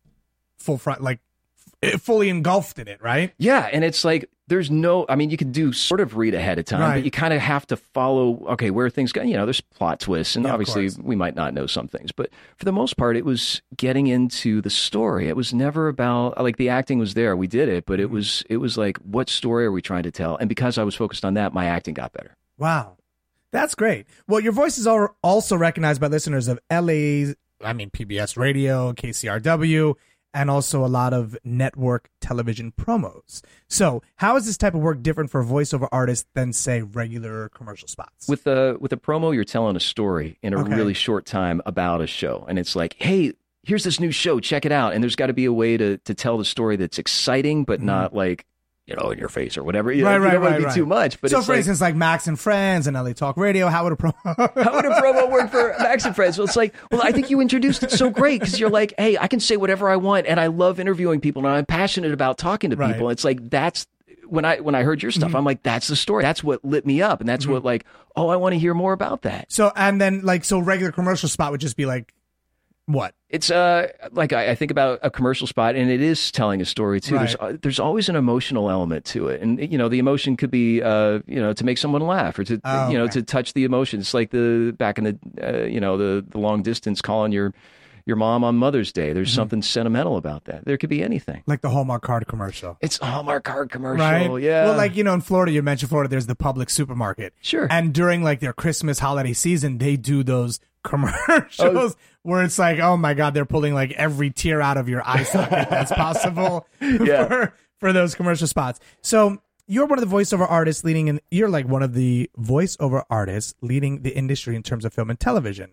full front, like f- fully engulfed in it, right? Yeah, and it's like there's no, I mean, you could do sort of read ahead of time, right. but you kind of have to follow, okay, where things go. You know, there's plot twists, and yeah, obviously we might not know some things, but for the most part, it was getting into the story. It was never about, like, the acting was there, we did it, but it was, it was like, what story are we trying to tell? And because I was focused on that, my acting got better. Wow. That's great. Well, your voices are also recognized by listeners of L A's, I mean, P B S Radio, K C R W, and also a lot of network television promos. So how is this type of work different for a voiceover artist than, say, regular commercial spots? With a, with a promo, you're telling a story in a okay. really short time about a show. And it's like, hey, here's this new show, check it out. And there's got to be a way to, to tell the story that's exciting, but mm-hmm. not like, you know, in your face or whatever. You right, know, right, you don't want right, to be right. too much. But so, it's for like, instance, like Max and Friends and L A Talk Radio, how would a promo? how would a promo work for Max and Friends? Well, it's like, well, I think you introduced it so great because you're like, hey, I can say whatever I want, and I love interviewing people, and I'm passionate about talking to right. people. It's like that's when I when I heard your stuff, mm-hmm. I'm like, that's the story. That's what lit me up, and that's mm-hmm. what like, oh, I want to hear more about that. So, and then like, so regular commercial spot would just be like. What? It's uh like I, I think about a commercial spot, and it is telling a story too. Right. There's uh, there's always an emotional element to it, and you know the emotion could be uh you know to make someone laugh or to oh, you know okay. to touch the emotion. It's like the back in the uh, you know the the long distance calling your your mom on Mother's Day. There's mm-hmm. something sentimental about that. There could be anything. Like the Hallmark card commercial. It's a Hallmark card commercial, right? Yeah. Well, like, you know, in Florida, you mentioned Florida, there's the Publix supermarket. Sure. And during like their Christmas holiday season, they do those commercials oh. where it's like, oh my God, they're pulling like every tear out of your eye socket that's possible yeah. for, for those commercial spots. So you're one of the voiceover artists leading in, you're like one of the voiceover artists leading the industry in terms of film and television.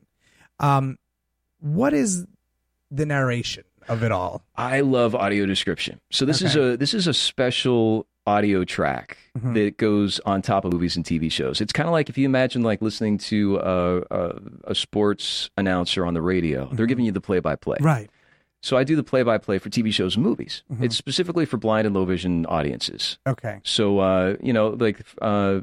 Um, what is the narration of it all? I love audio description. So this okay. is a this is a special audio track mm-hmm. that goes on top of movies and T V shows. It's kind of like if you imagine like listening to a, a, a sports announcer on the radio. Mm-hmm. They're giving you the play-by-play. Right. So I do the play-by-play for T V shows and movies. Mm-hmm. It's specifically for blind and low vision audiences. Okay. So uh, you know, like uh,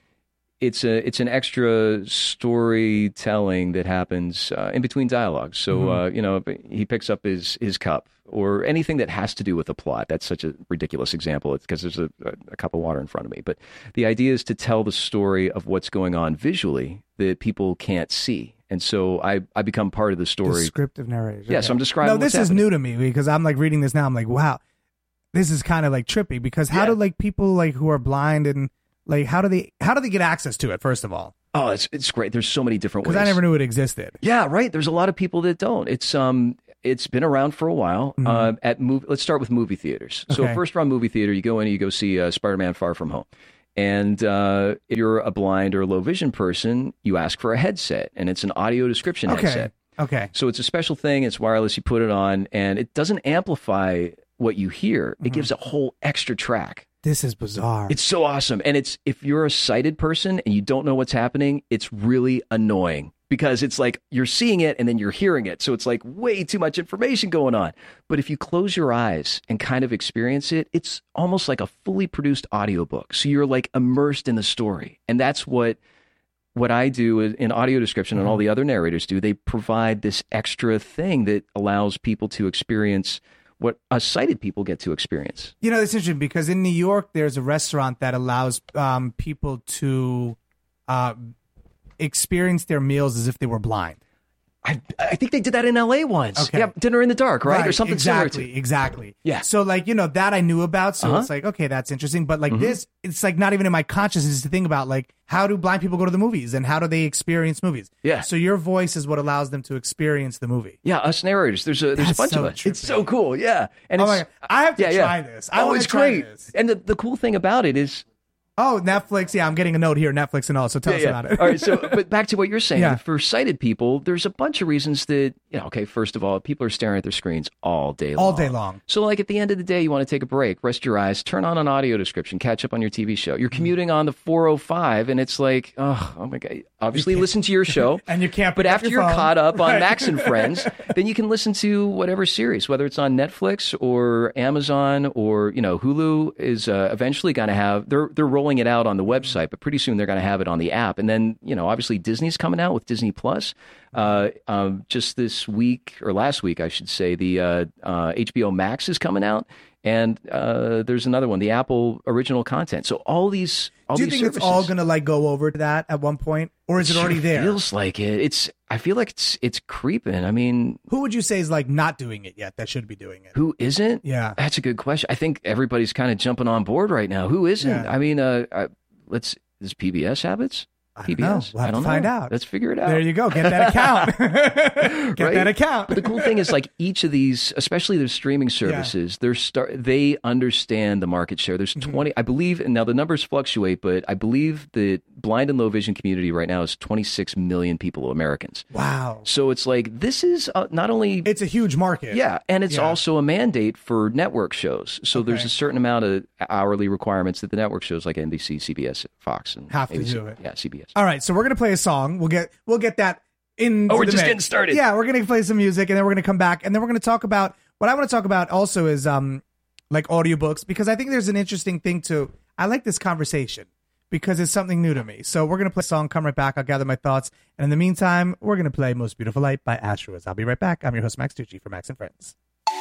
it's a it's an extra storytelling that happens uh, in between dialogues. So mm-hmm. uh, you know, he picks up his his cup or anything that has to do with the plot. That's such a ridiculous example. It's because there's a, a cup of water in front of me. But the idea is to tell the story of what's going on visually that people can't see. And so I, I become part of the story. Descriptive narration. Yeah, okay. so I'm describing No, this what's is happening. new to me because I'm like reading this now. I'm like, wow, this is kind of like trippy because how Yeah. do like people like who are blind and like how do they how do they get access to it, first of all? Oh, it's it's great. There's so many different ways. Because I never knew it existed. Yeah, right. There's a lot of people that don't. It's um, it's been around for a while. Mm-hmm. Uh, at mov- let's start with movie theaters. So Okay. first run movie theater, you go in, you go see uh, Spider-Man: Far From Home, and uh, if you're a blind or low vision person, you ask for a headset, and it's an audio description Okay. headset. Okay. So it's a special thing. It's wireless. You put it on, and it doesn't amplify what you hear. It Mm-hmm. gives a whole extra track. This is bizarre. It's so awesome. And it's if you're a sighted person and you don't know what's happening, it's really annoying because it's like you're seeing it and then you're hearing it. So it's like way too much information going on. But if you close your eyes and kind of experience it, it's almost like a fully produced audiobook. So you're like immersed in the story. And that's what what I do in audio description and all the other narrators do. They provide this extra thing that allows people to experience what us sighted people get to experience. You know, it's interesting because in New York, there's a restaurant that allows um, people to uh, experience their meals as if they were blind. I, I think they did that in L A once. Okay. Yeah, Dinner in the Dark, right? Right, Or something exactly, similar to. Exactly. Yeah. So like, you know, that I knew about. So Uh-huh. it's like, okay, that's interesting. But like Mhm. this, it's like not even in my consciousness to think about like, how do blind people go to the movies and how do they experience movies? Yeah. So your voice is what allows them to experience the movie. Yeah, us narrators. There's a there's That's a bunch so of us. trippy. It's so cool. Yeah. And Oh it's, my God. I have to yeah, yeah. try this. I oh, wanna it's try great. this. And the, the cool thing about it is Oh, Netflix. Yeah, I'm getting a note here. Netflix and all. So tell yeah, us yeah. about it. All right, so but back to what you're saying. Yeah. For sighted people, there's a bunch of reasons that, you know, okay, first of all, people are staring at their screens all day long. All day long. So like at the end of the day, you want to take a break, rest your eyes, turn on an audio description, catch up on your T V show. You're commuting on the four oh five and it's like, oh, oh my God. Obviously listen to your show. And you can't But pick up after your you're phone. caught up on Right. Max and Friends, then you can listen to whatever series, whether it's on Netflix or Amazon or, you know, Hulu is uh, eventually going to have, they're, they're rolling it out on the website, but pretty soon they're going to have it on the app. And then, you know, obviously Disney's coming out with Disney Plus. Uh, um, just this week or last week, I should say, the uh, uh, H B O Max is coming out. And uh, there's another one, the Apple original content. So all these, all Do you these think services, it's all going to like go over to that at one point, or is it sure already there? Feels like it. It's. I feel like it's it's creeping. I mean, Who would you say is like not doing it yet that should be doing it? who isn't? Yeah. That's a good question. I think everybody's kind of jumping on board right now. Who isn't? Yeah. I mean, uh, uh, let's. Does P B S have its? I don't P B know. S. We'll have I don't to find know. out. Let's figure it out. There you go. Get that account. Get Right? that account. But the cool thing is, like each of these, especially the streaming services, they're start they understand the market share. There's Mm-hmm. twenty, I believe, and now the numbers fluctuate, but I believe the blind and low vision community right now is twenty-six million people, Americans. Wow. So it's like this is uh, not only It's a huge market. yeah, and it's Yeah. also a mandate for network shows. So there's Okay. a certain amount of hourly requirements that the network shows, like N B C, C B S, Fox, and Have to A B C. do it. Yeah, C B S. All right. So we're going to play a song. We'll get we'll get that in. Oh, we're the just mix. getting started. Yeah, we're going to play some music and then we're going to come back and then we're going to talk about what I want to talk about also is um like audiobooks, because I think there's an interesting thing to I like this conversation because it's something new to me. So we're going to play a song, come right back. I'll gather my thoughts. And in the meantime, we're going to play Most Beautiful Light by Asteroids. I'll be right back. I'm your host, Max Tucci for Max and Friends.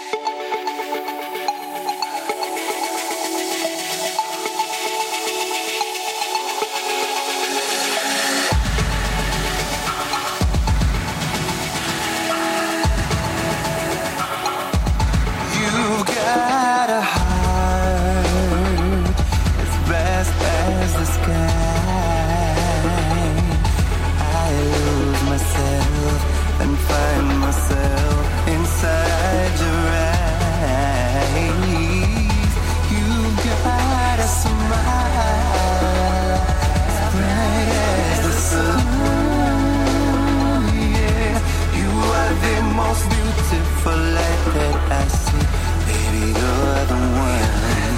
You got a heart as vast as the sky. I lose myself and find myself inside your eyes. You got a smile as bright as the sun. Yeah, you are the most beautiful light that I see. Baby, you're the one.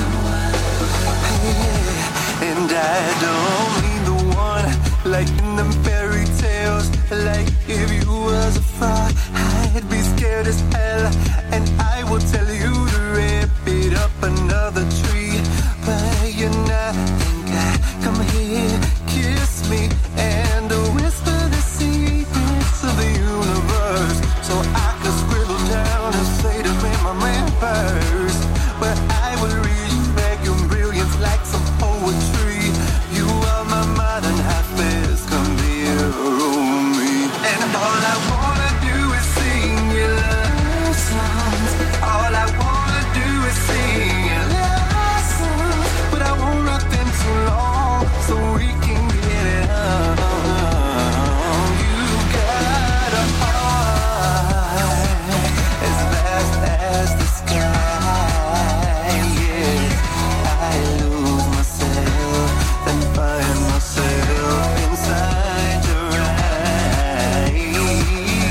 Yeah. And I don't mean the one like in them fairy tales. Like if you was a frog, I'd be scared as hell. And I will tell you to rip it up another tree. But you're not. Think I come here, kiss me, and whisper the secrets of the universe. So I could scribble down and say to me, my man first. But I will read back your brilliance like some poetry. You are my modern happiness, come here, me. And all I wanna do is sing your love songs. All I wanna do is sing your love songs. But I want nothing too long, so we can get it on. You got a heart as vast as the sky. Yes, I lose myself, then find myself inside your eyes.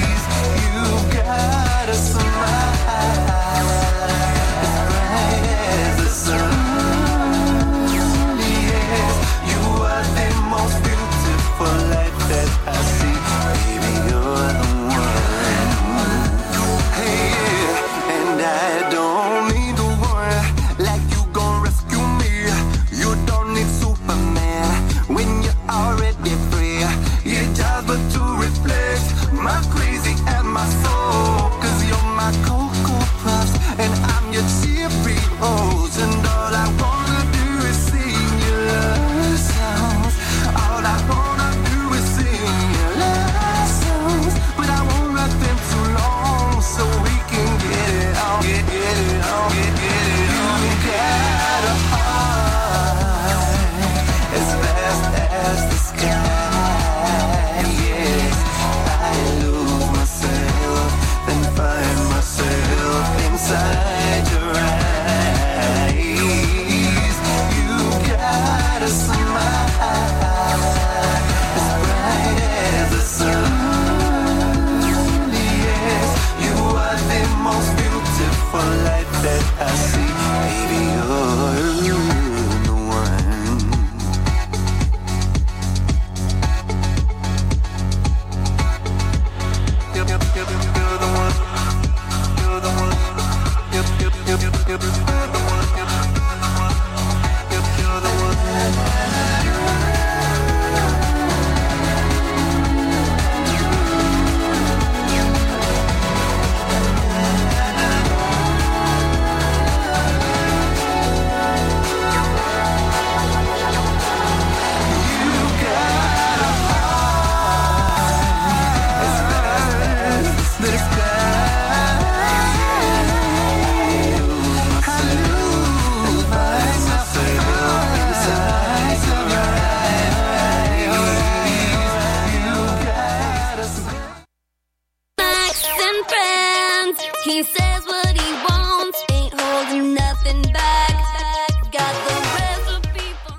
He says what he wants, ain't holding nothing back. Got the recipe for...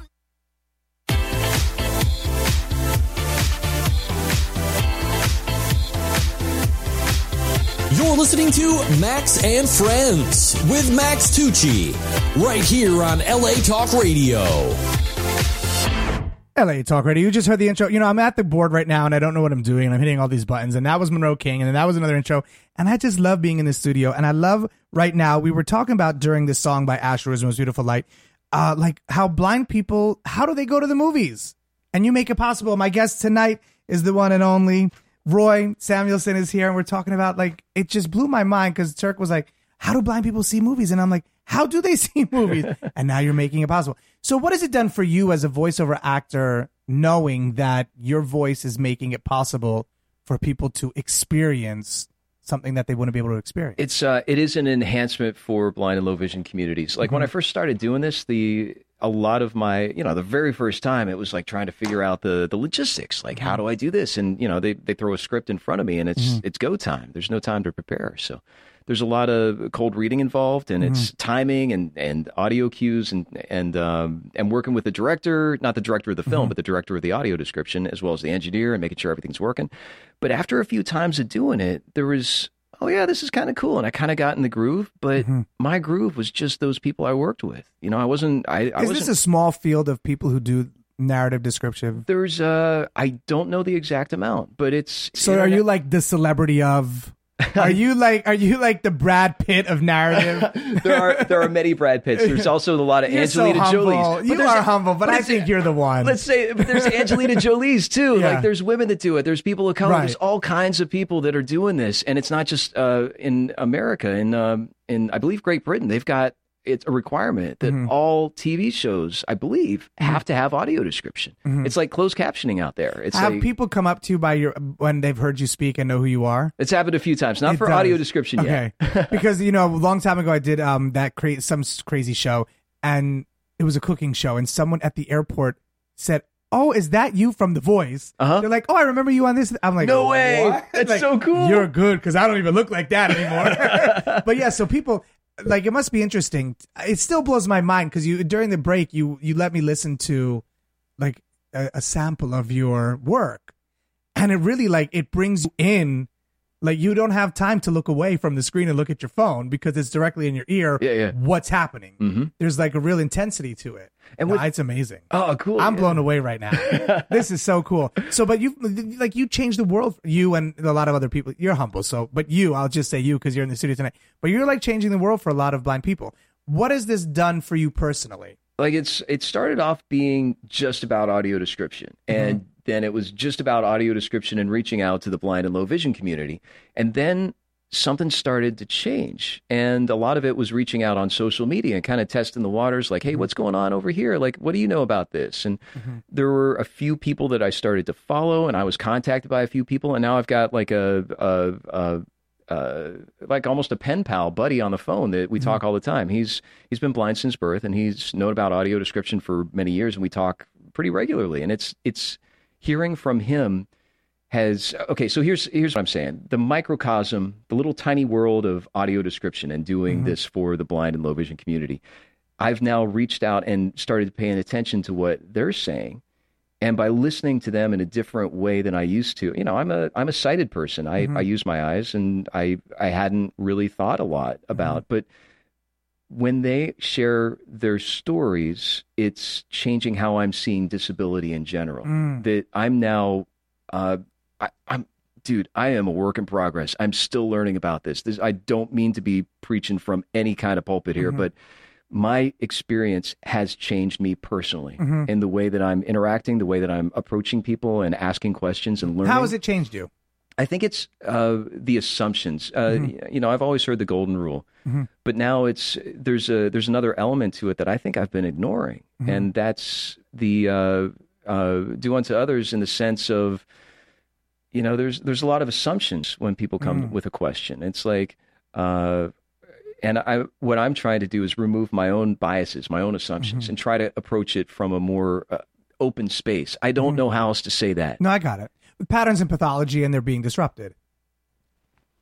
You're listening to Max and Friends with Max Tucci, right here on L A Talk Radio. L A Talk Radio. You just heard the intro. You know, I'm at the board right now and I don't know what I'm doing and I'm hitting all these buttons, and that was Monroe King and then that was another intro, and I just love being in the studio. And I love right now, we were talking about during this song by Asher's Most Beautiful Light, uh, like how blind people, how do they go to the movies? And you make it possible. My guest tonight is the one and only Roy Samuelson is here, and we're talking about, like, it just blew my mind because Turk was like, how do blind people see movies? And I'm like, how do they see movies? And now you're making it possible. So what has it done for you as a voiceover actor, knowing that your voice is making it possible for people to experience something that they wouldn't be able to experience? It's uh, it is an enhancement for blind and low vision communities. Like mm-hmm. when I first started doing this, the a lot of my, you know, the very first time it was like trying to figure out the the logistics, like how do I do this? And you know, they they throw a script in front of me and it's mm-hmm. it's go time. There's no time to prepare. So there's a lot of cold reading involved, and mm-hmm. it's timing and, and audio cues and and um, and working with the director, not the director of the film, mm-hmm. but the director of the audio description, as well as the engineer, and making sure everything's working. But after a few times of doing it, there was, oh yeah, this is kind of cool, and I kind of got in the groove. But mm-hmm. my groove was just those people I worked with. You know, I wasn't. I, I is wasn't, this a small field of people who do narrative description? There's, uh, I don't know the exact amount, but it's. So, are you like the celebrity of? Are you like are you like the Brad Pitt of narrative? there are there are many Brad Pitts. There's also a lot of you're Angelina so Jolie's. You are humble, but, but I think you're the one. Let's say but there's Angelina Jolie's too. Yeah. Like there's women that do it. There's people who come. Right. There's all kinds of people that are doing this, and it's not just uh, in America. In um, in I believe Great Britain, they've got. It's a requirement that mm-hmm. all T V shows, I believe, have to have audio description. Mm-hmm. It's like closed captioning out there. It's have like, people come up to you by your when they've heard you speak and know who you are? It's happened a few times, not it for does. audio description okay. yet. Because you know, a long time ago, I did um that cra- some crazy show, and it was a cooking show, and someone at the airport said, "Oh, is that you from The Voice?" Uh-huh. They're like, "Oh, I remember you on this." I'm like, "No way, what? That's like, so cool." You're good because I don't even look like that anymore. But yeah, so people. Like, it must be interesting. It still blows my mind because you during the break you you let me listen to like a, a sample of your work, and it really like it brings you in. Like, you don't have time to look away from the screen and look at your phone because it's directly in your ear. Yeah, yeah. What's happening? Mm-hmm. There's like a real intensity to it. And with, nah, it's amazing. Oh, cool. I'm yeah. blown away right now. This is so cool. So, but you like you changed the world. You and a lot of other people. You're humble. So, but you, I'll just say you because you're in the studio tonight. But you're like changing the world for a lot of blind people. What has this done for you personally? Like it's it started off being just about audio description, and mm-hmm. then it was just about audio description and reaching out to the blind and low vision community, and then something started to change, and a lot of it was reaching out on social media and kind of testing the waters, like, hey, what's going on over here? Like, what do you know about this? And mm-hmm. there were a few people that I started to follow, and I was contacted by a few people, and now I've got like a, a, a uh, like almost a pen pal buddy on the phone that we mm-hmm. talk all the time. He's he's been blind since birth, and he's known about audio description for many years, and we talk pretty regularly. And it's it's hearing from him has okay. So here's here's what I'm saying: the microcosm, the little tiny world of audio description, and doing mm-hmm. this for the blind and low vision community. I've now reached out and started paying attention to what they're saying. And by listening to them in a different way than I used to, you know, I'm a I'm a sighted person. I, mm-hmm. I use my eyes, and I I hadn't really thought a lot about. Mm-hmm. But when they share their stories, it's changing how I'm seeing disability in general. Mm. That I'm now, uh, I, I'm, dude, I am a work in progress. I'm still learning about this. This I don't mean to be preaching from any kind of pulpit here, mm-hmm. but my experience has changed me personally mm-hmm. in the way that I'm interacting, the way that I'm approaching people and asking questions and learning. How has it changed you? I think it's uh, the assumptions. Uh, mm-hmm. You know, I've always heard the golden rule, mm-hmm. but now it's there's a there's another element to it that I think I've been ignoring, mm-hmm. and that's the uh, uh, do unto others in the sense of, you know, there's there's a lot of assumptions when people come mm-hmm. with a question. It's like. Uh, And I, what I'm trying to do is remove my own biases, my own assumptions, mm-hmm. and try to approach it from a more uh, open space. I don't mm-hmm. know how else to say that. No, I got it. With patterns in pathology, and they're being disrupted.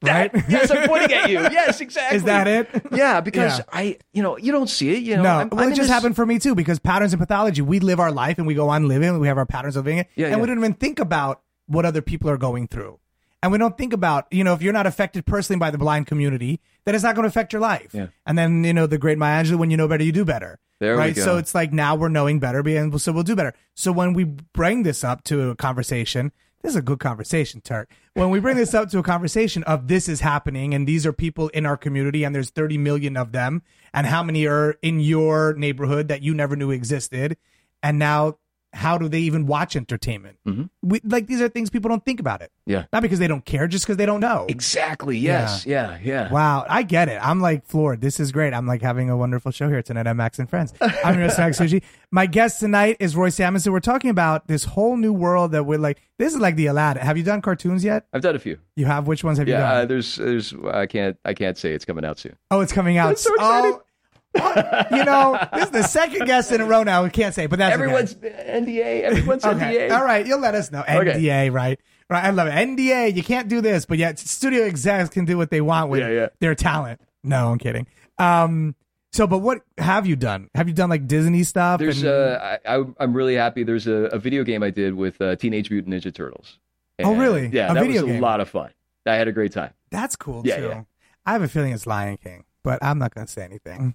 right? That, yes, I'm pointing at you. Yes, exactly. Is that it? Yeah, because Yeah. I, you know, you don't see it. You know, No, I'm, well, I'm it in just this- happened for me too because patterns and pathology. We live our life and we go on living. We have our patterns of living it, Yeah, and yeah. we don't even think about what other people are going through. And we don't think about, you know, if you're not affected personally by the blind community, then it's not going to affect your life. Yeah. And then, you know, the great Maya Angelou, when you know better, you do better. There we right? go. So it's like now we're knowing better, and so we'll do better. So when we bring this up to a conversation, this is a good conversation, Turk. When we bring this up to a conversation of this is happening and these are people in our community and there's thirty million of them, and how many are in your neighborhood that you never knew existed, and now how do they even watch entertainment? Mm-hmm. We, like these are things people don't think about it. Yeah. Not because they don't care, just because they don't know. Exactly. Yes. Yeah. Yeah. Wow, I get it. I'm like floored. This is great. I'm like having a wonderful show here tonight at Max and Friends. I'm your host, Max Suchi. My guest tonight is Roy Samuelson. We're talking about this whole new world that we're like. This is like the Aladdin. Have you done cartoons yet? I've done a few. You have. Which ones have you Yeah. done? Uh, there's, there's. I can't, I can't say it's coming out soon. Oh, it's coming out. I'm so excited. Oh, you know, this is the second guest in a row now. We can't say, but that's Everyone's okay. N D A. Everyone's Okay. N D A. All right, you'll let us know. Okay. N D A, right? Right. I love it. N D A. You can't do this, but yet studio execs can do what they want with Yeah, yeah. their talent. No, I'm kidding. Um. So, but what have you done? Have you done like Disney stuff? There's and- uh, I, I, I'm really happy. There's a, a video game I did with uh, Teenage Mutant Ninja Turtles. Oh, And, really? Yeah, A that video was a game? lot of fun. I had a great time. That's cool Yeah, too. yeah. I have a feeling it's Lion King, but I'm not going to say anything.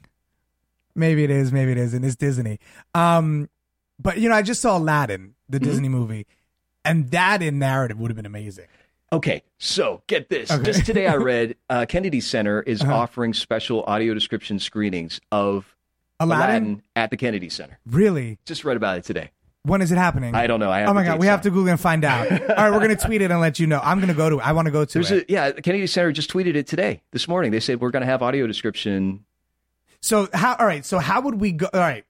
Maybe it is, maybe it isn't. It's Disney. Um, but you know, I just saw Aladdin, the Mm-hmm. Disney movie, and that in narrative would have been amazing. Okay, so get this. Okay. Just today I read uh, Kennedy Center is Uh-huh. offering special audio description screenings of Aladdin? Aladdin at the Kennedy Center. Really? Just read about it today. When is it happening? I don't know. I have oh my the god, dates we have on. to Google and find out. All right, we're gonna tweet it and let you know. I'm gonna go to. I want to go to There's it. a yeah. The Kennedy Center just tweeted it today, this morning. They said we're going to have audio description. So how? All right. So how would we go? All right.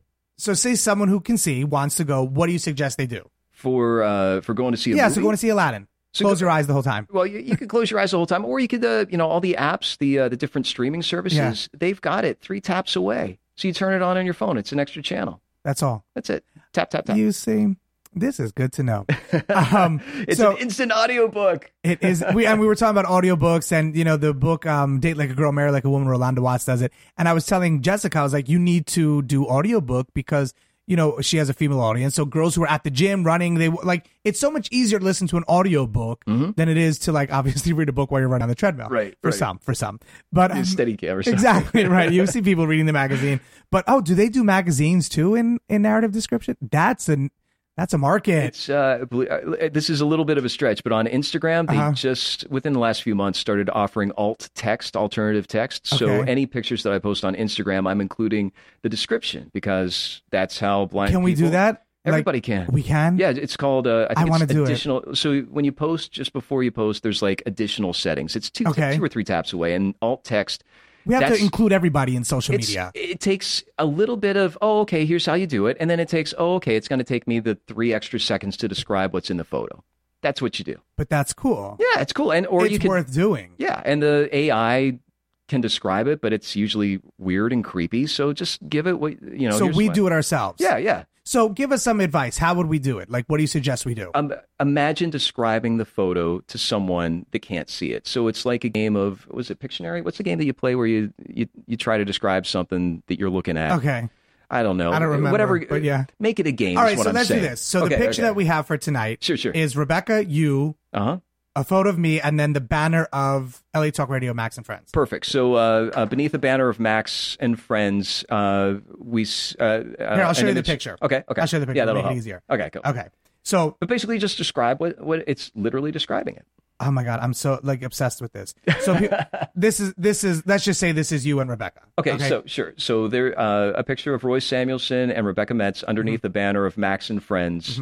So say someone who can see wants to go. What do you suggest they do? for uh, for going to see a Yeah. movie. So going to see Aladdin. So Close go- your eyes the whole time. Well, you, you could close your eyes the whole time, or you could, uh, you know, all the apps, the uh, the different streaming services, they've got it three taps away. So you turn it on on your phone. It's an extra channel. That's all. That's it. Tap tap tap. You see, this is good to know. Um, It's so an instant audiobook. it is. We and we were talking about audiobooks, and you know the book um, "Date Like a Girl, Marry Like a Woman." Rolanda Watts does it, and I was telling Jessica, I was like, you need to do audiobook because you know she has a female audience. So girls who are at the gym running, they like it's so much easier to listen to an audiobook than it is to like obviously read a book while you're running on the treadmill. Right, For right. some, for some, but um, Steady cam or something. exactly right. You see people reading the magazine, but oh, do they do magazines too in in narrative description? That's an that's a market. It's uh, ble- uh, this is a little bit of a stretch, but on Instagram, they Uh-huh. just within the last few months started offering alt text, alternative text. So Okay. any pictures that I post on Instagram, I'm including the description because that's how blind. Can we do people- that? Like, Everybody can. We can. Yeah, it's called. Uh, I, I think wanna it's do it. additional. So when you post, just before you post, there's like additional settings. It's two, Okay. two or three taps away, and alt text. We have that's- to include everybody in social It's, media. it takes a little bit of, oh, okay, here's how you do it. And then it takes, oh, okay, it's going to take me the three extra seconds to describe what's in the photo. That's what you do. But that's cool. Yeah, it's cool. And or it's you can, worth doing. yeah, and the A I can describe it, but it's usually weird and creepy. So just give it what, you know. so here's we what- do it ourselves. Yeah, yeah. So give us some advice. How would we do it? Like, what do you suggest we do? Um, imagine describing the photo to someone that can't see it. So it's like a game of, was it Pictionary? What's the game that you play where you, you, you try to describe something that you're looking at? okay. I don't know. I don't remember, Whatever, but yeah. Make it a game. All is right. what So I'm let's saying. do this. So Okay, the picture okay. that we have for tonight Sure, sure. is Rebecca, you, Uh-huh. a photo of me, and then the banner of L A Talk Radio, Max and Friends. Perfect. So uh, uh, beneath the banner of Max and Friends, uh, we. s- Uh, uh, Here, I'll show an you the image- picture. Okay. Okay. I'll show you the picture. Yeah, It'll that'll make it help. easier. Okay. Cool. Okay. So, But basically, just describe what what it's literally describing it. oh my God, I'm so like obsessed with this. So he- this is this is let's just say this is you and Rebecca. Okay, so sure. So there, uh, a picture of Roy Samuelson and Rebecca Metz underneath Mm-hmm. the banner of Max and Friends.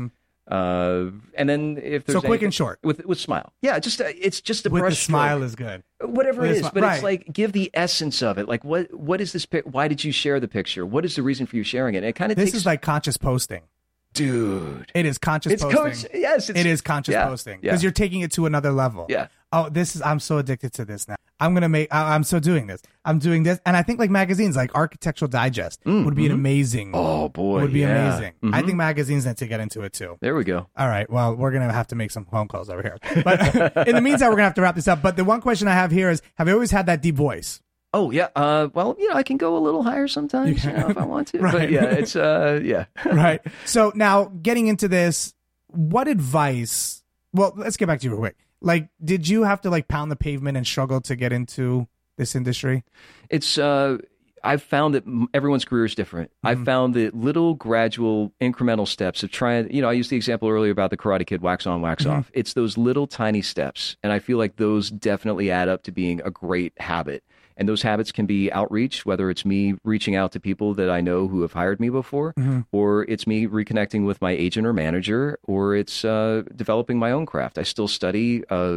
Uh, and then if there's So quick anything- and short. with with smile, yeah, just uh, it's just a with the brush smile stroke. is good. Whatever with it a is, smi- but right. it's like give the essence of it. Like what what is this? Pic- why did you share the picture? What is the reason for you sharing it? And it kind of This takes, is like conscious posting. dude. It is conscious It's posting. coach. Yes, it's, It is conscious yeah, posting yeah. because you're taking it to another level. Yeah. oh, this is, I'm so addicted to this now. I'm going to make, I, I'm so doing this. I'm doing this. And I think like magazines, like Architectural Digest Mm, would be mhm. an amazing. Oh, boy, Would be yeah. amazing. I Mhm. think magazines need to get into it too. There we go. All right. Well, we're going to have to make some phone calls over here. But in the meantime, we're going to have to wrap this up. But the one question I have here is, have you always had that deep voice? Oh, yeah. Uh, well, you know, I can go a little higher sometimes you know, if I want to. Right. But yeah, it's, uh, yeah. Right. So now getting into this, what advice, well, let's get back to you real quick. Like, did you have to like pound the pavement and struggle to get into this industry? It's, uh, I've found that m- everyone's career is different. Mm-hmm. I've found that little gradual incremental steps of trying, you know, I used the example earlier about the Karate Kid, wax on, wax Mm-hmm. off. It's those little tiny steps. And I feel like those definitely add up to being a great habit. And those habits can be outreach, whether it's me reaching out to people that I know who have hired me before, Mm-hmm. or it's me reconnecting with my agent or manager, or it's uh, developing my own craft. I still study uh,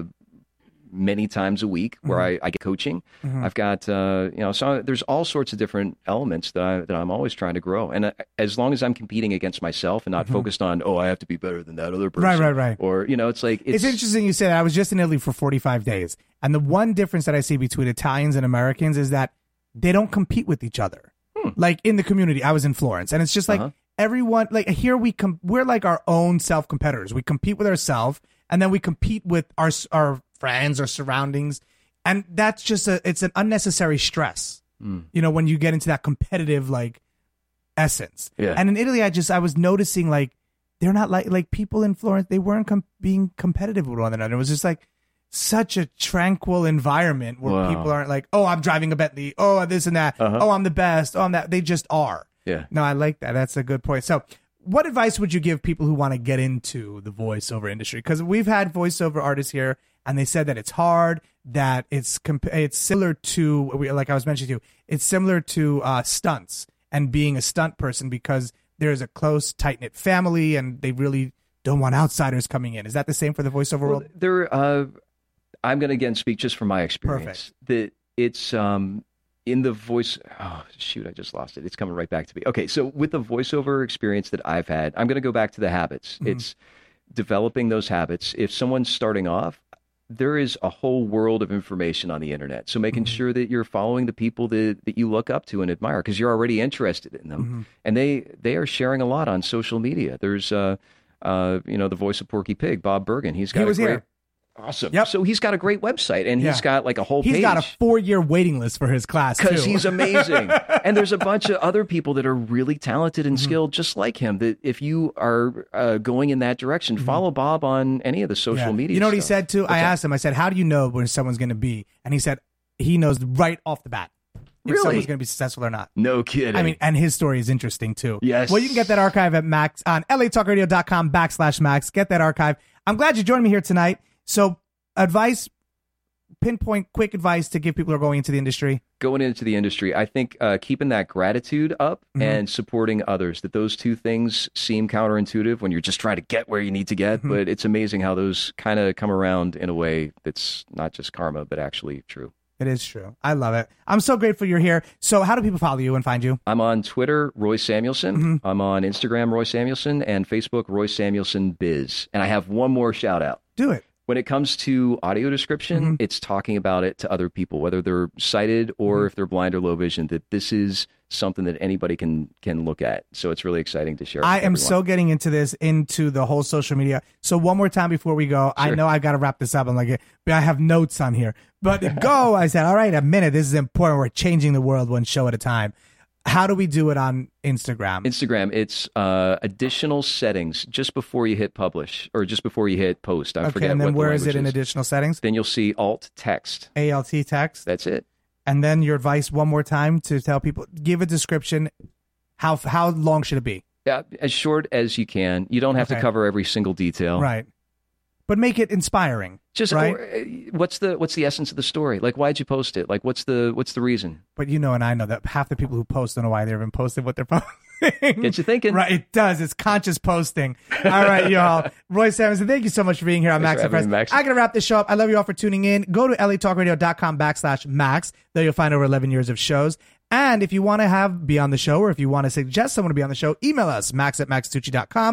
many times a week where Mm-hmm. I, I get coaching. I've got, uh, you know, so there's all sorts of different elements that, I, that I'm always trying to grow. And uh, as long as I'm competing against myself and not focused on, oh, I have to be better than that other person. Mm-hmm. Right, right, right. Or, you know, it's like, It's, it's, interesting you say that. I was just in Italy for forty-five days. And the one difference that I see between Italians and Americans is that they don't compete with each other. Like in the community, I was in Florence, and it's just like Uh-huh. everyone, like here we com- we're like our own self competitors. We compete with ourselves, and then we compete with our our friends or surroundings, and that's just a it's an unnecessary stress. You know, when you get into that competitive like essence. Yeah. And in Italy, I just I was noticing like they're not like like people in Florence. They weren't com- being competitive with one another. It was just like such a tranquil environment where Wow. people aren't like, oh, I'm driving a Bentley, oh, this and that, Uh-huh. oh, I'm the best, oh, I'm that. They just are. yeah. No, I like that. That's a good point. So, what advice would you give people who want to get into the voiceover industry? Because we've had voiceover artists here, and they said that it's hard, that it's comp- it's similar to, like I was mentioning to you, it's similar to uh, stunts and being a stunt person because there's a close, tight knit family, and they really don't want outsiders coming in. Is that the same for the voiceover Well, world? there, uh, I'm going to again speak just from my experience. That it's um, in the voice. Oh shoot, I just lost it. It's coming right back to me. Okay, so with the voiceover experience that I've had, I'm going to go back to the habits. Mm-hmm. It's developing those habits. If someone's starting off, there is a whole world of information on the internet. So making Mm-hmm. sure that you're following the people that, that you look up to and admire because you're already interested in them, Mm-hmm. and they they are sharing a lot on social media. There's uh, uh, you know, the voice of Porky Pig, Bob Bergen. He's got He a was great, here. Awesome. Yep. So he's got a great website, and Yeah. he's got like a whole He's page. got a four year waiting list for his class, too. Because he's amazing. And there's a bunch of other people that are really talented Mm-hmm. and skilled just like him, that if you are uh, going in that direction, follow Bob on any of the social Mm-hmm. Yeah. media You know what he stuff. said too? I asked him, I said, how do you know when someone's going to be? And he said, he knows right off the bat if Really? someone's going to be successful or not. No kidding. I mean, and his story is interesting too. Yes. Well, you can get that archive at Max on latalkradio.com backslash Max. Get that archive. I'm glad you joined me here tonight. So, advice, pinpoint, quick advice to give people who are going into the industry. going into the industry, I think uh, keeping that gratitude up Mm-hmm. and supporting others, that those two things seem counterintuitive when you're just trying to get where you need to get, Mm-hmm. but it's amazing how those kind of come around in a way that's not just karma, but actually true. It is true. I love it. I'm so grateful you're here. So, how do people follow you and find you? I'm on Twitter, Roy Samuelson. Mm-hmm. I'm on Instagram, Roy Samuelson, and Facebook, Roy Samuelson Biz. And I have one more shout out. Do it. When it comes to audio description, Mm-hmm. it's talking about it to other people, whether they're sighted or Mm-hmm. if they're blind or low vision, that this is something that anybody can can look at. So it's really exciting to share. I with am everyone. so getting into this, into the whole social media. So one more time before we go, I Sure. know I got to wrap this up. I'm like, but I have notes on here. But go, I said, all right, a minute. This is important. We're changing the world one show at a time. How do we do it on Instagram? Instagram, it's uh, additional settings just before you hit publish or just before you hit post. I okay, forget and then what the where is it language in additional settings? Then you'll see alt text. A L T text. That's it. And then your advice one more time to tell people, give a description. How how long should it be? Yeah, as short as you can. You don't have Okay. to cover every single detail. Right. But make it inspiring. Just right. or, uh, what's the what's the essence of the story? Like, why'd you post it? Like, what's the what's the reason? But you know, and I know that half the people who post don't know why they've been posting what they're posting. Get you thinking. Right, it does. It's conscious posting. All right, y'all. Roy Samuelson, thank you so much for being here on Thanks Max for and Friends. having me, Max. I gotta wrap this show up. I love you all for tuning in. Go to latalkradio.com backslash Max. There you'll find over eleven years of shows. And if you want to have be on the show, or if you want to suggest someone to be on the show, email us, max at max tucci dot com.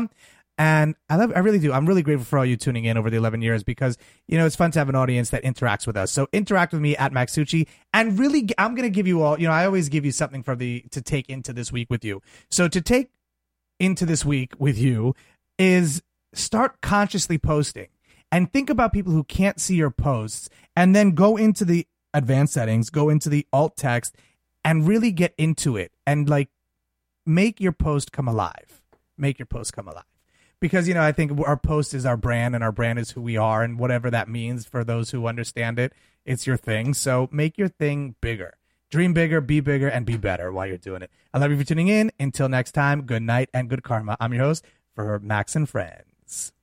And I love, I really do. I'm really grateful for all you tuning in over the eleven years because, you know, it's fun to have an audience that interacts with us. So interact with me at Max Tucci, and really, I'm going to give you all, you know, I always give you something for the, to take into this week with you. So to take into this week with you is start consciously posting and think about people who can't see your posts, and then go into the advanced settings, go into the alt text, and really get into it and like make your post come alive. Make your post come alive. Because, you know, I think our post is our brand, and our brand is who we are, and whatever that means for those who understand it, it's your thing. So make your thing bigger. Dream bigger, be bigger, and be better while you're doing it. I love you for tuning in. Until next time, good night and good karma. I'm your host for Max and Friends.